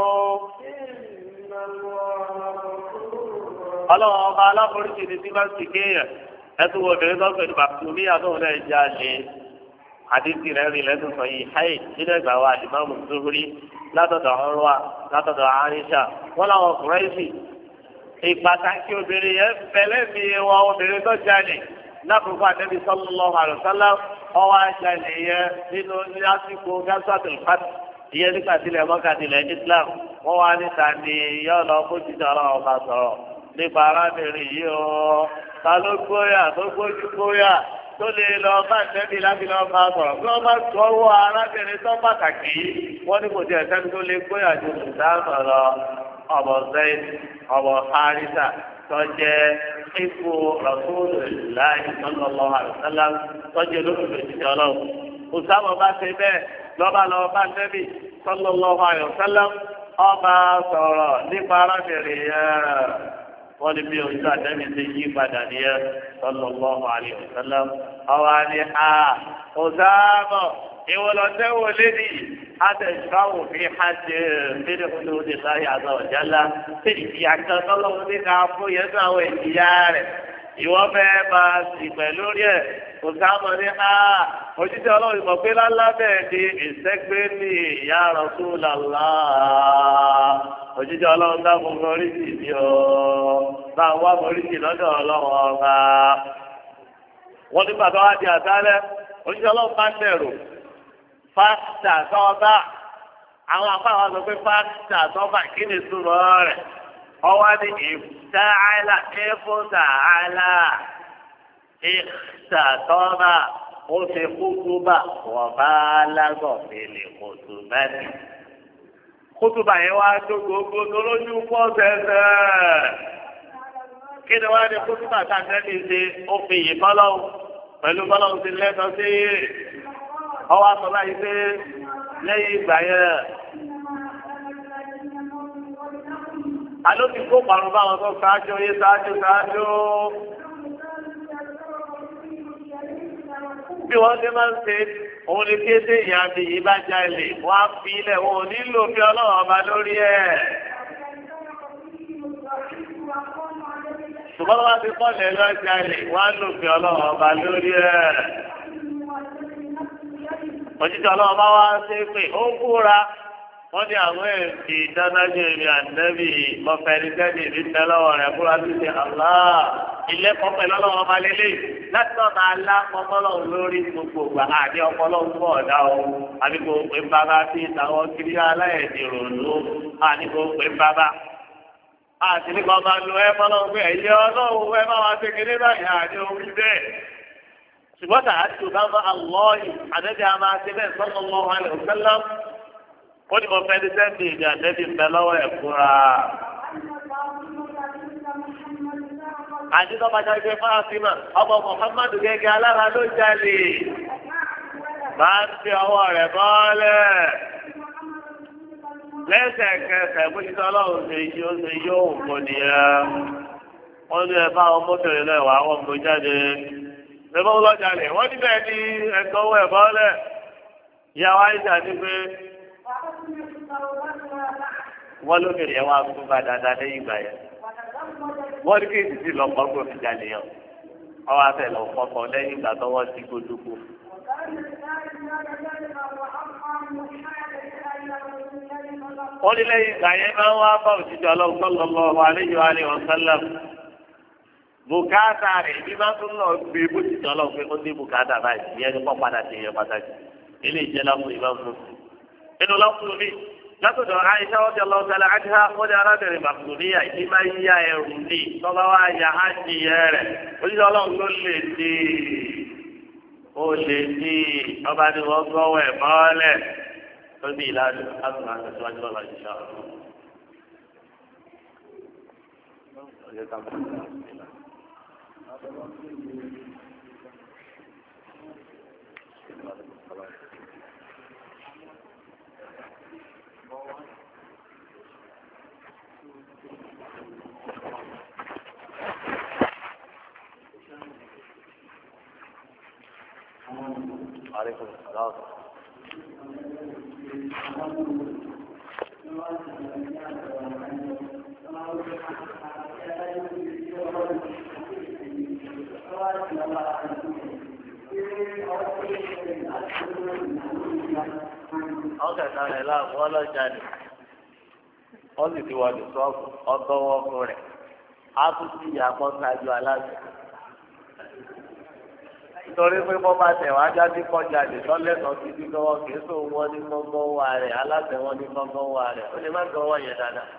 ọlọ́run ọba aláforíṣi ni tí máa ń sìnkè yẹn ẹtù wo obìnrin tó ń pè ní bàtúmí àtọ́wọ́n náà jẹ́ àlè àdìsí rẹ̀ rìn lẹ́tù sọ yìí háì nínú ẹgbà wa àdìmọ́mù Zuhri látọ̀dọ̀ ọ̀rọ̀ látọ̀dọ̀ Àìṣà wọ́n láwọn ọkùnrin sì ìpàtàkì obìnrin yẹn fẹ́lẹ́ mi wọn obìnrin tó jalè lákòókò Ànábì sallallahu alaihi wasallam ọwọ́ àjálè yẹn nínú lásìkò gásàtì fat ìyẹn nígbà tilẹ̀ mọ́kàdìlẹ̀ Islam wọ́n wá níta ni yọ lọ kó jíjọ ọlọ́run bá sọ̀rọ̀ nípa arábìnrin yìí ó ta ló gbóyà tó gbójú gbóyà tó lè lọ bá Ànábì láti lọ bá sọ̀rọ̀ bí wọ́n bá sọ̀rọ̀ arábìnrin tó pàtàkì wọ́n ní kò tí ẹ̀sẹ̀ tó lè gbóyà ju ìdáhùn lọ ọmọ Zayd ọmọ Harisa tọ́jẹ́ ipò Rasulullah sallallahu alaihi wasallam tọ́jẹ́ lóṣùlù ìṣẹ́ ọlọ́run. Usama bá ṣe bẹ́ẹ̀ lọ́ba lọ bá Ànábì sallallahu alaihi wasallam ọba sọ̀rọ̀ nípa arábìnrin yẹn. wọ́n ní bí oṣù Ànábì ti yí padà nìyẹn sallallahu alaihi wasallam. ọwọ́ ni Usama ìwọlọ́tẹ́wò lédi àtẹ̀síwáwò fi hajj nínú olóde láyé àgbà ọ̀jálá tí ìyá kan tọ́lọ́wọ́ ní ká fún yẹn tó àwọn ìyá rẹ̀ ìwọ fẹ́ máa sì pẹ̀lú rí ẹ̀ kò sáàmù ní òjíṣẹ́ ọlọ́run ìmọ̀ pé lálábẹ́ di ìṣẹ́gbé ní ya Rasulullah òjíṣẹ́ ọlọ́run dákun foríjì ní ọ bá wá foríjì lọ́dọ̀ ọlọ́run ọba. wọ́n nígbà tó wá di àṣálẹ́ òjíṣẹ́ ọlọ́run bá ń bẹ̀rù fásità tọ́ba àwọn afáwọn sọ pé fásità tọ́ba kí ni túmọ̀ rẹ̀ ọwọ́ ní ìfúta àlà ìṣàtọ́ba ó ṣe kútúbà wọ́n bá lágọ̀ fèlè kútúbà ní. kútúbà yẹn wá tó gbogbo tó lójú pọ̀ sẹ́sẹ́. kí ni wọ́n á ní kútúbà tá a tẹ́lẹ̀ ṣe ó fi yìí fọ́lọ́wọ́ pẹ̀lú fọ́lọ́wọ́ ti lẹ́tọ̀ọ́ sí ọwọ́ àtọ́ báyìí pé lẹ́yìn ìgbà yẹn alo ti kó parun báwọn tó ṣáájú yé ṣáájú. bí wọ́n ṣe máa ń ṣe òun ni kéde ìyá mi yìí bá jalè wọ́n á fi ilẹ̀ wọn ò nílò bí ọlọ́run ọba lórí ẹ̀. ṣùgbọ́n wọ́n ti kọ́ lẹ̀ lọ́jalè wọ́n á lò bí ọlọ́run ọba lórí ẹ̀. òjijì ọlọ́run bá wá ṣe pé ó búra wọ́n ní àwọn èsì dánájú èmi ànẹ́bì mọ̀fẹ́rìndẹ́nì mi tẹ́ lọ́wọ́ rẹ̀ búra tó ṣe àlá ilé kọ́pẹ́ lọ́wọ́ ọba lélẹ̀ láti náà máa lá ọmọlọ́run lórí gbogbo ìgbà àti ọmọlọ́run fún ọ̀dà o àbí kò pé bàbá sí ìtàwọn kiri aláìní ròlú àní kò pé bàbá àti nípa máa lo ẹ mọ́lọ́run pé ẹ̀yẹ ọlọ́run ẹ máa wá ṣe kéde báyìí àní orí bẹ́ẹ̀ ṣùgbọ́n tàà tó bá bá àlọ́ọ̀yì àdẹ́bí a máa ṣe bẹ́ẹ̀ sallallahu alaihi wasallam ó ní mo fẹ́ ní sẹ́ńdì ìdí àdẹ́bí ń bẹ lọ́wọ́ ẹ̀ fúnra. àdìsọ́ bàjẹ́ ìgbẹ́ Fátímà ọmọ Muhammadu gẹ́gẹ́ alára ló jalè máa ń fi ọwọ́ rẹ̀ bọ́ọ̀lẹ̀ lẹ́sẹ̀kẹsẹ̀ bó ti sọ ọlọ́run ṣe yí ó ṣe yóò kò nìyẹn wọ́n ní ẹ bá ọmọbìnrin náà wà wọ́n mú jáde. Ẹgbẹ́ ọlọ́jà lè wọ́n níbẹ̀ ní ẹ̀kọ́ owó ẹ̀bọ́ lẹ̀. Ìyàwó àìsà ní pé wọ́n lóbìnrin yẹn wá fún bá dáadáa lẹ́yìn ìgbà yẹn. Wọ́n ní kí èsì lọ pọ́ngbọ̀n fi jalè yàn. Ọwọ́ afẹ́ lọ pọ́pọ́ lẹ́yìn ìgbà tọwọ́ sí gbódúgbò. Wọ́n ní lẹ́yìn ìgbà yẹn máa ń wá bá òṣìṣẹ́ ọlọ́run sallallahu alaihi wa sallam. Bùkátà rẹ̀ bí máa tún lọ gbé bó ti tọ́ lọ pé ó ní bùkátà báyìí ìyẹn ní kọ́ padà sí ìyẹn pàtàkì ilé ìjẹ́ lápò ìbá fún un. inú lọ́kùnrin mi látọ̀dọ̀ àìsàn ọ̀sẹ̀ lọ́sẹ̀lẹ̀ àdìhà ó ní arábìnrin màkùnríyà ìdí máa ń yá ẹrù ní tọ́ba wá ya á di ẹ rẹ̀ oníṣẹ́ ọlọ́run ló lè di ó lè di ọba ní wọ́n gbọ́wọ́ ẹ̀ mọ́lẹ̀ tó ní ìlànà àtúnṣe àtẹ̀síwájú lọ́la ìṣá عليكم السلام. ọkẹ kan rẹ láàmú ọlọjàde wọn sì ti wọ ní sọọbù ọgọwọ fún rẹ á tún sí ìyàpọ ṣáájú aláṣẹ nítorí pé bọ́ bá tẹ̀ wá jáde kọjá lè lọ́lẹ́sọ̀ títí lọ́wọ́ kìí sọ wọ́n ní gbọ́ngbọ́n wà rẹ̀ aláṣẹ wọn ní gbọ́ngbọ́n wà rẹ̀ ó lè má gbọ́wọ́ yẹn dáadáa.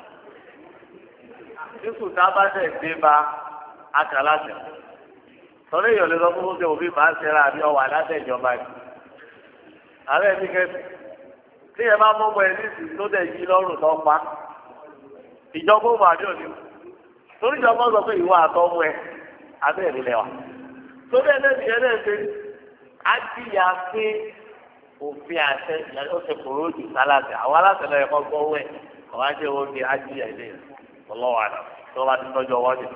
kíkù tá a bá tẹ̀ dé bá akàlàṣẹ torí èèyàn lè lọ fún oúnjẹ òbí máa ń ṣẹra àbí ọwọ́ aláṣẹ ìjọba yìí. ààrẹ mi kẹ́sì tí ẹ bá mọ́mọ́ ẹ nísìnyí tó dẹ̀ yí lọ́rùn tó pa ìjọba òmò àbí òní torí ìjọba sọ pé ìwọ àtọ́mú ẹ abẹ́rẹ́ lẹ́wà tó bẹ́ẹ̀ náà nìyẹn náà ṣe á ti yà pé òfin àṣẹ ó ṣe kòrò jù sálàṣẹ àwọn aláṣẹ náà ẹ̀kọ́ gbọ́ wẹ̀ àwọn àṣẹ wo ni á ti yà ilé yẹn ọlọ́wọ́ àná tó bá ti tọ́jú ọwọ́ ni.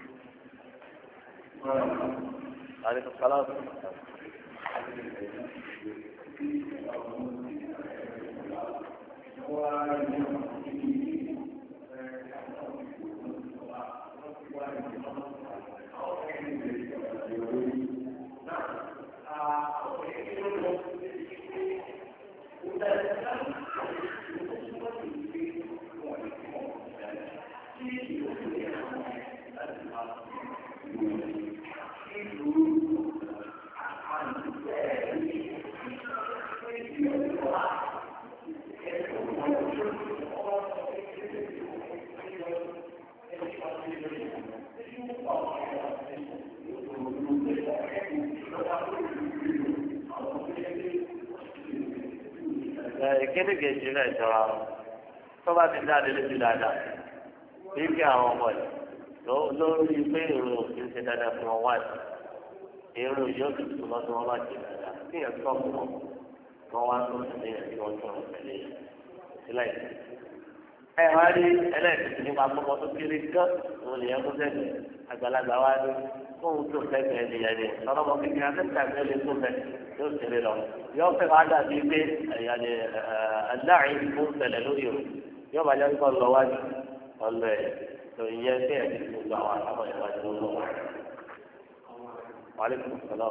kéékèèké rẹ̀ jọra tó bá ti dá délé ju dáadáa bí kí àwọn ọmọ yìí lórí pé èrò òfin ṣe dáadáa fún wọn wáyé èrò yóò ti tún lọ sí wọn bá ṣe dáadáa kí yẹn tó fún wọn wá tó sì léyìn tí wọn tó ń tẹ̀lé yẹn sílẹ̀ yìí ẹ wá rí ẹlẹ́ẹ̀kejì nípa gbọ́mọ tó kéré gán òun lè yẹ kó sẹ́gbẹ̀ àgbàlagbà wá ní fóun tó sẹ́gbẹ̀ ẹnìyẹn ni ọlọ́mọ kékeré akẹ́kọ̀ọ́ àgbẹ̀ lè tó fẹ́ yóò ṣeré lọ yóò fẹ́ wá dàbí pé ẹ̀yàdì aláàrin ló ń ṣẹlẹ̀ lórí o yóò bá jẹ́ kó lọ wájú ọlọ ẹ̀ tó yẹ kí ẹ̀ ti gbogbo àwọn àlámọ̀ ìwájú ló lọ wá. wàhálà ìṣẹ̀lẹ̀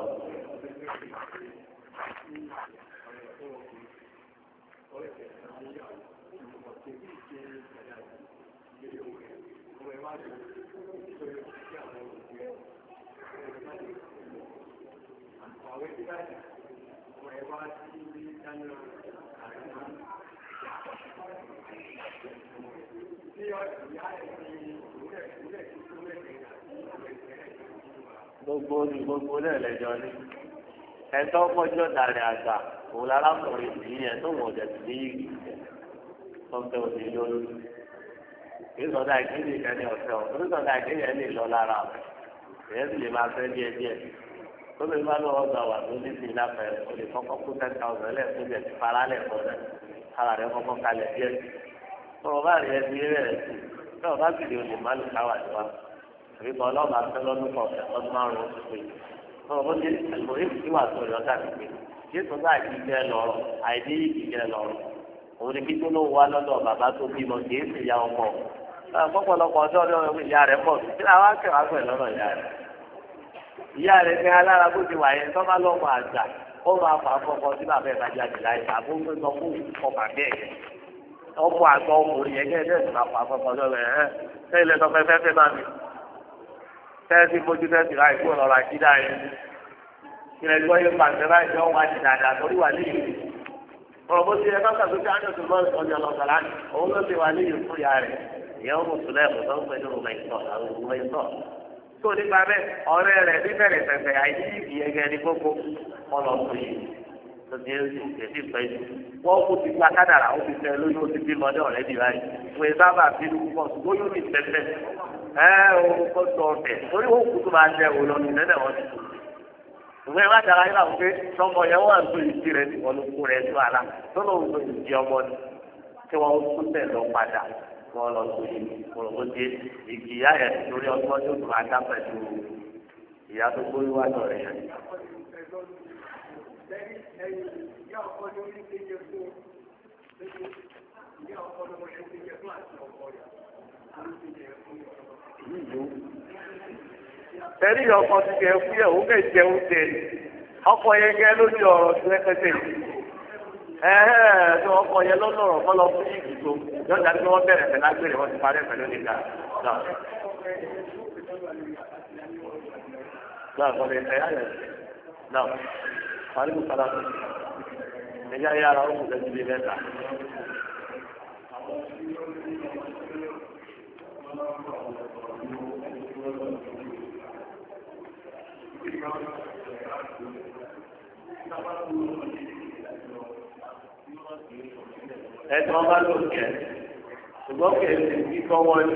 gbogbo náà lẹ́jọ́ ní ẹ̀tọ́ kọjọ́ dàrẹ́ àgbà òun lárákùnrin sí yẹn tó wọ̀ jẹ̀ sí yìí tó ń tẹ òsì lórí kí sọdá ìkéde yẹn ní ọ̀sẹ̀ ọ̀ torí sọdá ìkéde yẹn lè lọ lára èyí sì lè máa fẹ́ díẹ̀ tó lè má lọ́wọ́ gba wà ló ní sí ìlàpẹ̀ o lè kọ́kọ́ kó 10,000 lẹ́ẹ̀kọ́ jẹ̀ ti fara lẹ́ẹ̀kọ́ rẹ̀ ara rẹ̀ kọ́kọ́ kalẹ̀ díẹ̀ tọ́wọ́ bá rí ẹbí rẹ̀ sí tọ́wọ́ bá sì lè o lè má lò káwà ní wa àbí kọ́ ọlọ́ọ̀bà fẹ́ lọ́dún kọ̀ọ̀kẹ́ ọdún márùn-ún oṣù pé tọ́wọ́ bó ti àlùmọ́rí ti wà tó lọ dàbí pé jésù bá àìjíjẹ lọ́rọ̀ àìdí ìjíjẹ lọ́rọ̀ òun ni kí tó ló wà lọ́dọ̀ bàbá tó bímọ kì í sì ya ọmọ ọ̀pọ̀lọpọ̀ ọjọ́ ìyá rẹ̀ pọ̀ sí kí làwọn akẹ́wà pẹ̀ lọ́rọ̀ ìyá rẹ̀ fẹ́ alára bó ti wà yẹn tó bá lọ́mọ àgbà ó máa fà á fọkọ sí bàbá ẹ̀ bá jáde láyé àbó ń sọ fún ọkà bẹ́ẹ̀ yẹn ọmọ àgbà ọkùnrin yẹn gẹ́gẹ́ bẹ́ẹ̀ máa fà á fọkọ lọ́wọ́ ẹ̀ sẹ́yìn lẹ́tọ́ fẹ́fẹ́ bá mi sẹ́yìn mójú sẹ́yìn láì kó lọ́ra jí dá yẹn ilẹ̀ gbọ́ yẹn pàṣẹ láì jọ wá ti dáadáa torí wà ní ìlú ọ̀rọ̀ bó ti yẹ káṣà tó dáná tó lọ ọjà lọ́sàlá òun ló ti wà ní ìlú fún ìyá rẹ̀ ìyẹn ó mùsùlùmí ẹ̀kọ́ tó ń pè ní rùmẹ̀tọ̀ tó nípa bẹ́ẹ̀ ọ̀rẹ́ rẹ̀ níbẹ̀rẹ̀ fẹ̀fẹ̀ àìsí ìyẹgẹ ní gbogbo ọlọ́pù yìí tó ti ń tẹ̀sí pẹ́ jù wọ́n kó ti gba kádàrà ó ti tẹ lóyún ó ti bímọ ní ọ̀rẹ́ bíi báyìí wọ́n sábà bínú púpọ̀ lóyún ní tẹ́tẹ́ òun kò sọ ọ̀tẹ̀ torí ó kú tó máa jẹ òun lọ́nu lẹ́dẹ̀ wọ́n ti ìwé má dára yín láwọn pé tọmọ yẹn wà ń tó ìdí rẹ ní ọlọ́kù rẹ tó àlá tó lóun tó ìdí ọmọ ni tí wọ́n tún tẹ̀ lọ padà wọ́n lọ sí ìfowópamọ́ igi ìyá yẹn lórí ọgbọ́n tó tún máa dá pẹ̀lú ìyá tó gbórí wá lọ rẹ̀ yẹn. Tẹ̀lé ọkọ ti kẹ́ fún yẹ̀ òun kẹ́ jẹun tẹ̀ ọkọ yẹn kẹ́ lórí ọ̀rọ̀ tó ẹ̀kẹ́tẹ̀ tó ọkọ yẹn lọ́lọ́rọ̀ fọlọ́ fún yìí tó yọjà tí wọ́n bẹ̀rẹ̀ pẹ̀lú agbèrè wọ́n ti parí pẹ̀lú nígbà náà. náà kọ́ lè fẹ́ yáyẹ náà parí kò sára fún ẹ̀yà yára ó kù lẹ́jú lé mẹ́ta. Ẹ̀sùn ọba ló kẹ̀ ṣùgbọ́n kẹ̀sì kíkọ́ wọlé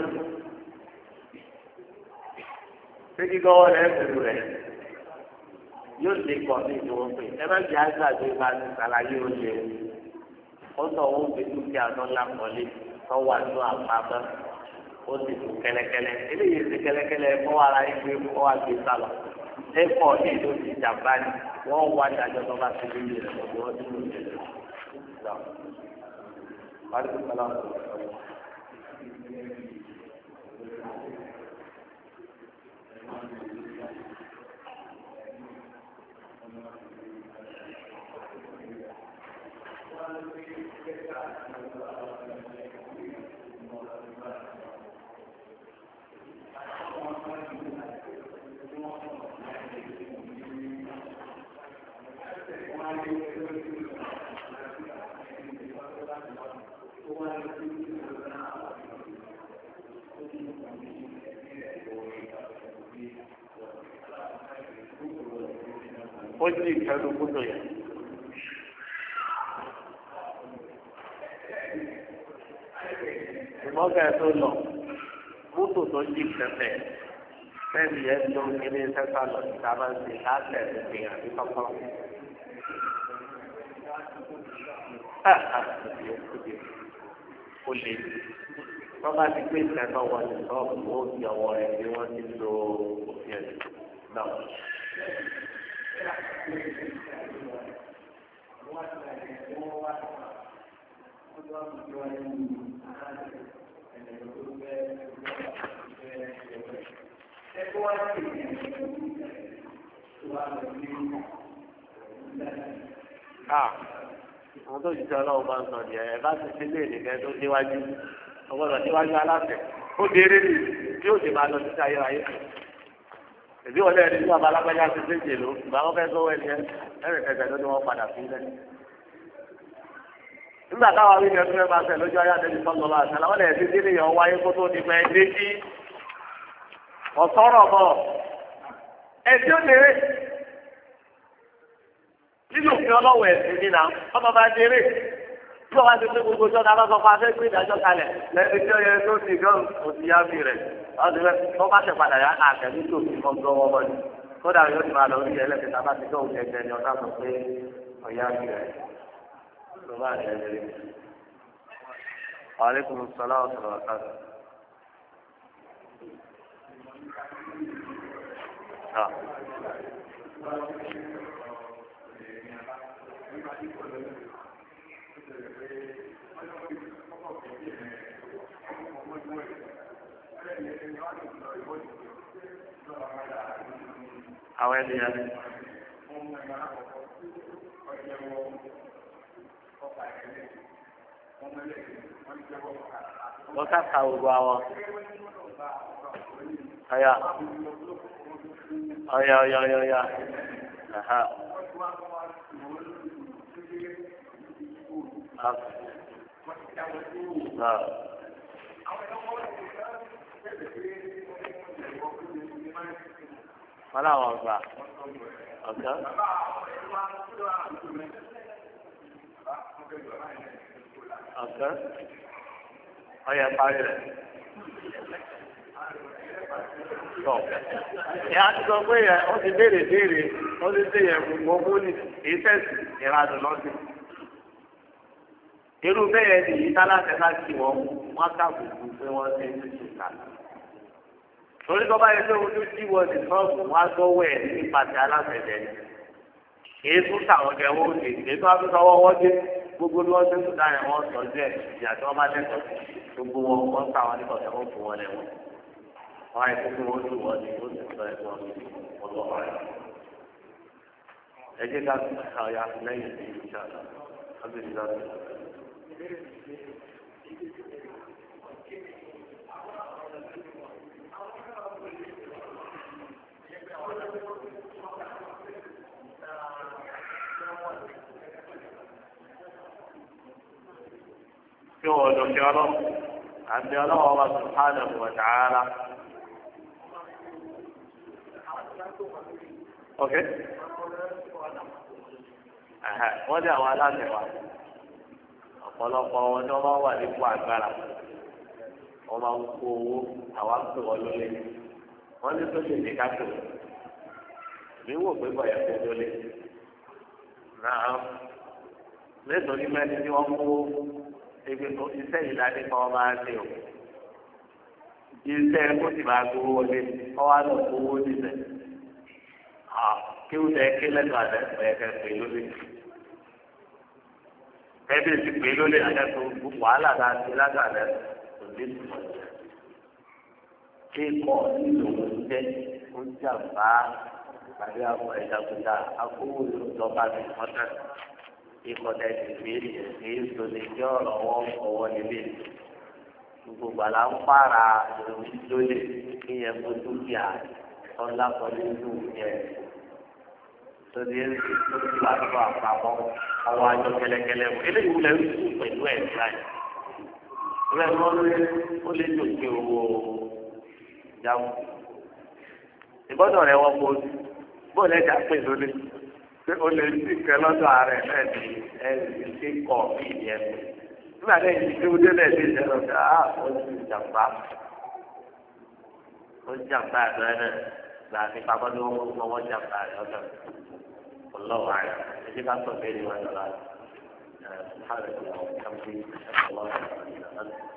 ṣé kíkọ́ wọlé ẹ̀sùn rẹ̀ yóò lè kọ́ ní ìdúró pé ẹ má jẹ́ àgbàdo bá ti ṣàlàyé oúnjẹ ó sọ owó gbé dúkìá tó lápọ̀lé tó wà nínú àpamọ́ ó sì tún kẹ́lẹ́kẹ́lẹ́ eléyìí ti kẹ́lẹ́kẹ́lẹ́ fún ara yín gbé fún wa gbé sálọ ẹ̀kọ́ ní ìlú ti jàmbá ni wọ́n wá dájọ́ tó bá ti lé yẹn lọ́wọ́ wọ́n ti lù jẹ́ lọ. ó jí ìkẹrù gbọ́dọ̀ yẹn. ìmọ̀gà tó lọ mọ́tò tó jí pẹ̀pẹ̀ fẹ́ẹ̀mì yẹn ló ń kéré sẹ́fà lọ síta máa ń ṣe láàtẹ̀ ìpín àti kọ́kọ́. ó lè wọ́n bá ti gbé ìtẹ́tọ̀ wọlé sọ́ọ̀bù ó fi ọwọ́ rẹ̀ bí wọ́n ti lo òfin ẹ̀ náà. Àwọn tó jíjẹ ọlọ́run bá ń sọ ní ẹ̀ bá ti sílé nìkan tó déwájú ọgbọ́dọ̀ déwájú aláṣẹ ó déré nì tí ó sì máa lọ sí ayérayé. Èdè wọlé ẹni tí bàbá alágbájá ti séjì ló ìgbà wọn fẹ́ sọ́wọ́ ẹni ẹ̀rẹ̀ kẹsẹ̀ ló ní wọ́n padà sí ilẹ̀. Nígbà táwọn awíjẹ tó fẹ́ máa fẹ́ lójú ayé àtẹ́bí sọ́nù lọ àṣà làwọn ẹ̀sìn délé yẹn wáyé kó tó ti pẹ́ dé sí ọ̀sọ́rọ̀ bọ̀ ẹ̀sìn ó déré. Nínú òfin ọlọ́wọ̀ ẹ̀sìn ní náà, ọmọ bá déré. Bí wọ́n bá ti pé gbogbo sọ́dọ̀ alọ́sọ fún afẹ́ gbé ìdájọ́ kalẹ̀ lẹ́yìn tí ó yẹ tó ti gán òsì yá mi rẹ̀. Ọdún rẹ̀ tó bá ṣe padà yá àtẹ̀lé tó fi kọ́ gbọ́ wọ́n mọ́ni. Kódà yóò ti máa lọ orí ẹlẹ́kẹta bá ti gbọ́ òun ẹgbẹ́ ni ọ̀dà sọ pé ọ̀yá mi rẹ̀. Ló bá rẹ̀ lé. Aleykum salaam wa rahmatulah. Àwọn ènìyàn wọ́n ká ka gbogbo àwọn ọ̀yà wọ́n láwọn ọgbà ọ̀gá. Ọ̀gá ọ̀yà parí rẹ̀. Ìyá ti sọ pé ó ti béèrè ó ti ṣe yẹn gbogbo ní ìfẹ́sì ìradùn lọ́sìn. Irú bẹ́ẹ̀ ni yìí tálàtẹ̀ láti wọ́n kàbùkù pé wọ́n ṣe ní ṣùkà. Torí tó bá yẹ pé ojú tí wọ́n ti sọ́ọ̀bù wá gbọ́wọ́ ẹ̀ ní ìpàdé aláṣẹ̀dẹ̀ ni. Èyí tún táwọn ọ̀gẹ̀ wọ́n lè èyí tó wá fi sọ́wọ́ wọ́n dé gbogbo ní wọ́n ṣe tún dáhùn wọ́n sọ jẹ́ ìyá tí wọ́n bá lẹ́kọ̀ọ́ gbogbo wọn wọ́n ń táwọn nípa ọ̀sẹ̀ wọ́n fún wọn lẹ́wọ̀n. Wọ́n á yẹ kó wọ́n lù wọ́n ní ó sì sọ ẹ̀kọ́ ọlọ́wọ́ rẹ̀. Ẹ jẹ́ ká ọ̀yà lẹ́yìn sí ìṣàlọ́ kí wọ́n lọ sí ọlọ́run àti ọlọ́run wa subhanahu wa ta'ala. Ok. Wọ́n dé àwọn aláṣẹ wa. Ọ̀pọ̀lọpọ̀ wọn ni wọ́n máa ń wà nípò agbára. Wọ́n máa ń kó owó àwa pè wọ́n lólè. Wọ́n ní tó lè ní kápò. Mi wò pé bọ̀yẹ̀ kó lólè. Náà nítorí mẹ́ni tí wọ́n kó ebi tó iṣẹ́ yìí láti kọ́ ọ máa ń ṣe o. Iṣẹ́ kó sì máa gbowó wọlé kọ́ wá lọ gbowó níbẹ̀. Kí ó lẹ kí lẹ́nu àlẹ́ ẹ̀kẹ́ pè lólè. Ẹbí ti pè lólè àjẹsọ wàhálà náà ti lágbàdẹ kò ní ìtumọ̀ jẹ. Kíkọ́ nínú oúnjẹ ó jàmbá tàbí àwọn ẹ̀dàkúndà akówó lọ́ba ní mọ́tà. Ìkọ̀dà ìbéèrè èyí tó lè jẹ́ ọ̀rọ̀ wọn fọwọ́ nílé. Gbogbo àlà ń pààrà ìròyìn lólè kí yẹn kó dúkìá ọ̀la kan nínú yẹn. Tòdì ẹni tó ti bá tó àpapọ̀ ọwọ́ àjọ kẹlẹkẹlẹ wò. Eléyìí wúlẹ̀ ń sùn pẹ̀lú ẹ̀ láì. Ìwé ó lè dòkè owó jáwó. Ìgbọ́dọ̀ rẹ̀ wọ́n kó bóòlù ẹ̀dá pè lólè. Ṣé o lè sí ìkẹ́ lọ́dọ̀ ààrẹ náà ní ẹ̀sìn tí kọ̀ ìdí ẹ̀sìn? Nígbà tí èyí tí ó délẹ̀ ní ìṣẹ̀lẹ̀ ọ̀gá ó ti jàmbá. Ó jàmbá àgbẹ̀ náà gbà ní pápá ní wọ́n mú ọwọ́ jàmbá rẹ̀ ọ̀dọ̀. Ọlọ́wọ́ ààrẹ ẹ̀jẹ̀ ká sọ bẹ́ẹ̀ ni wọ́n lọ́la. وسلم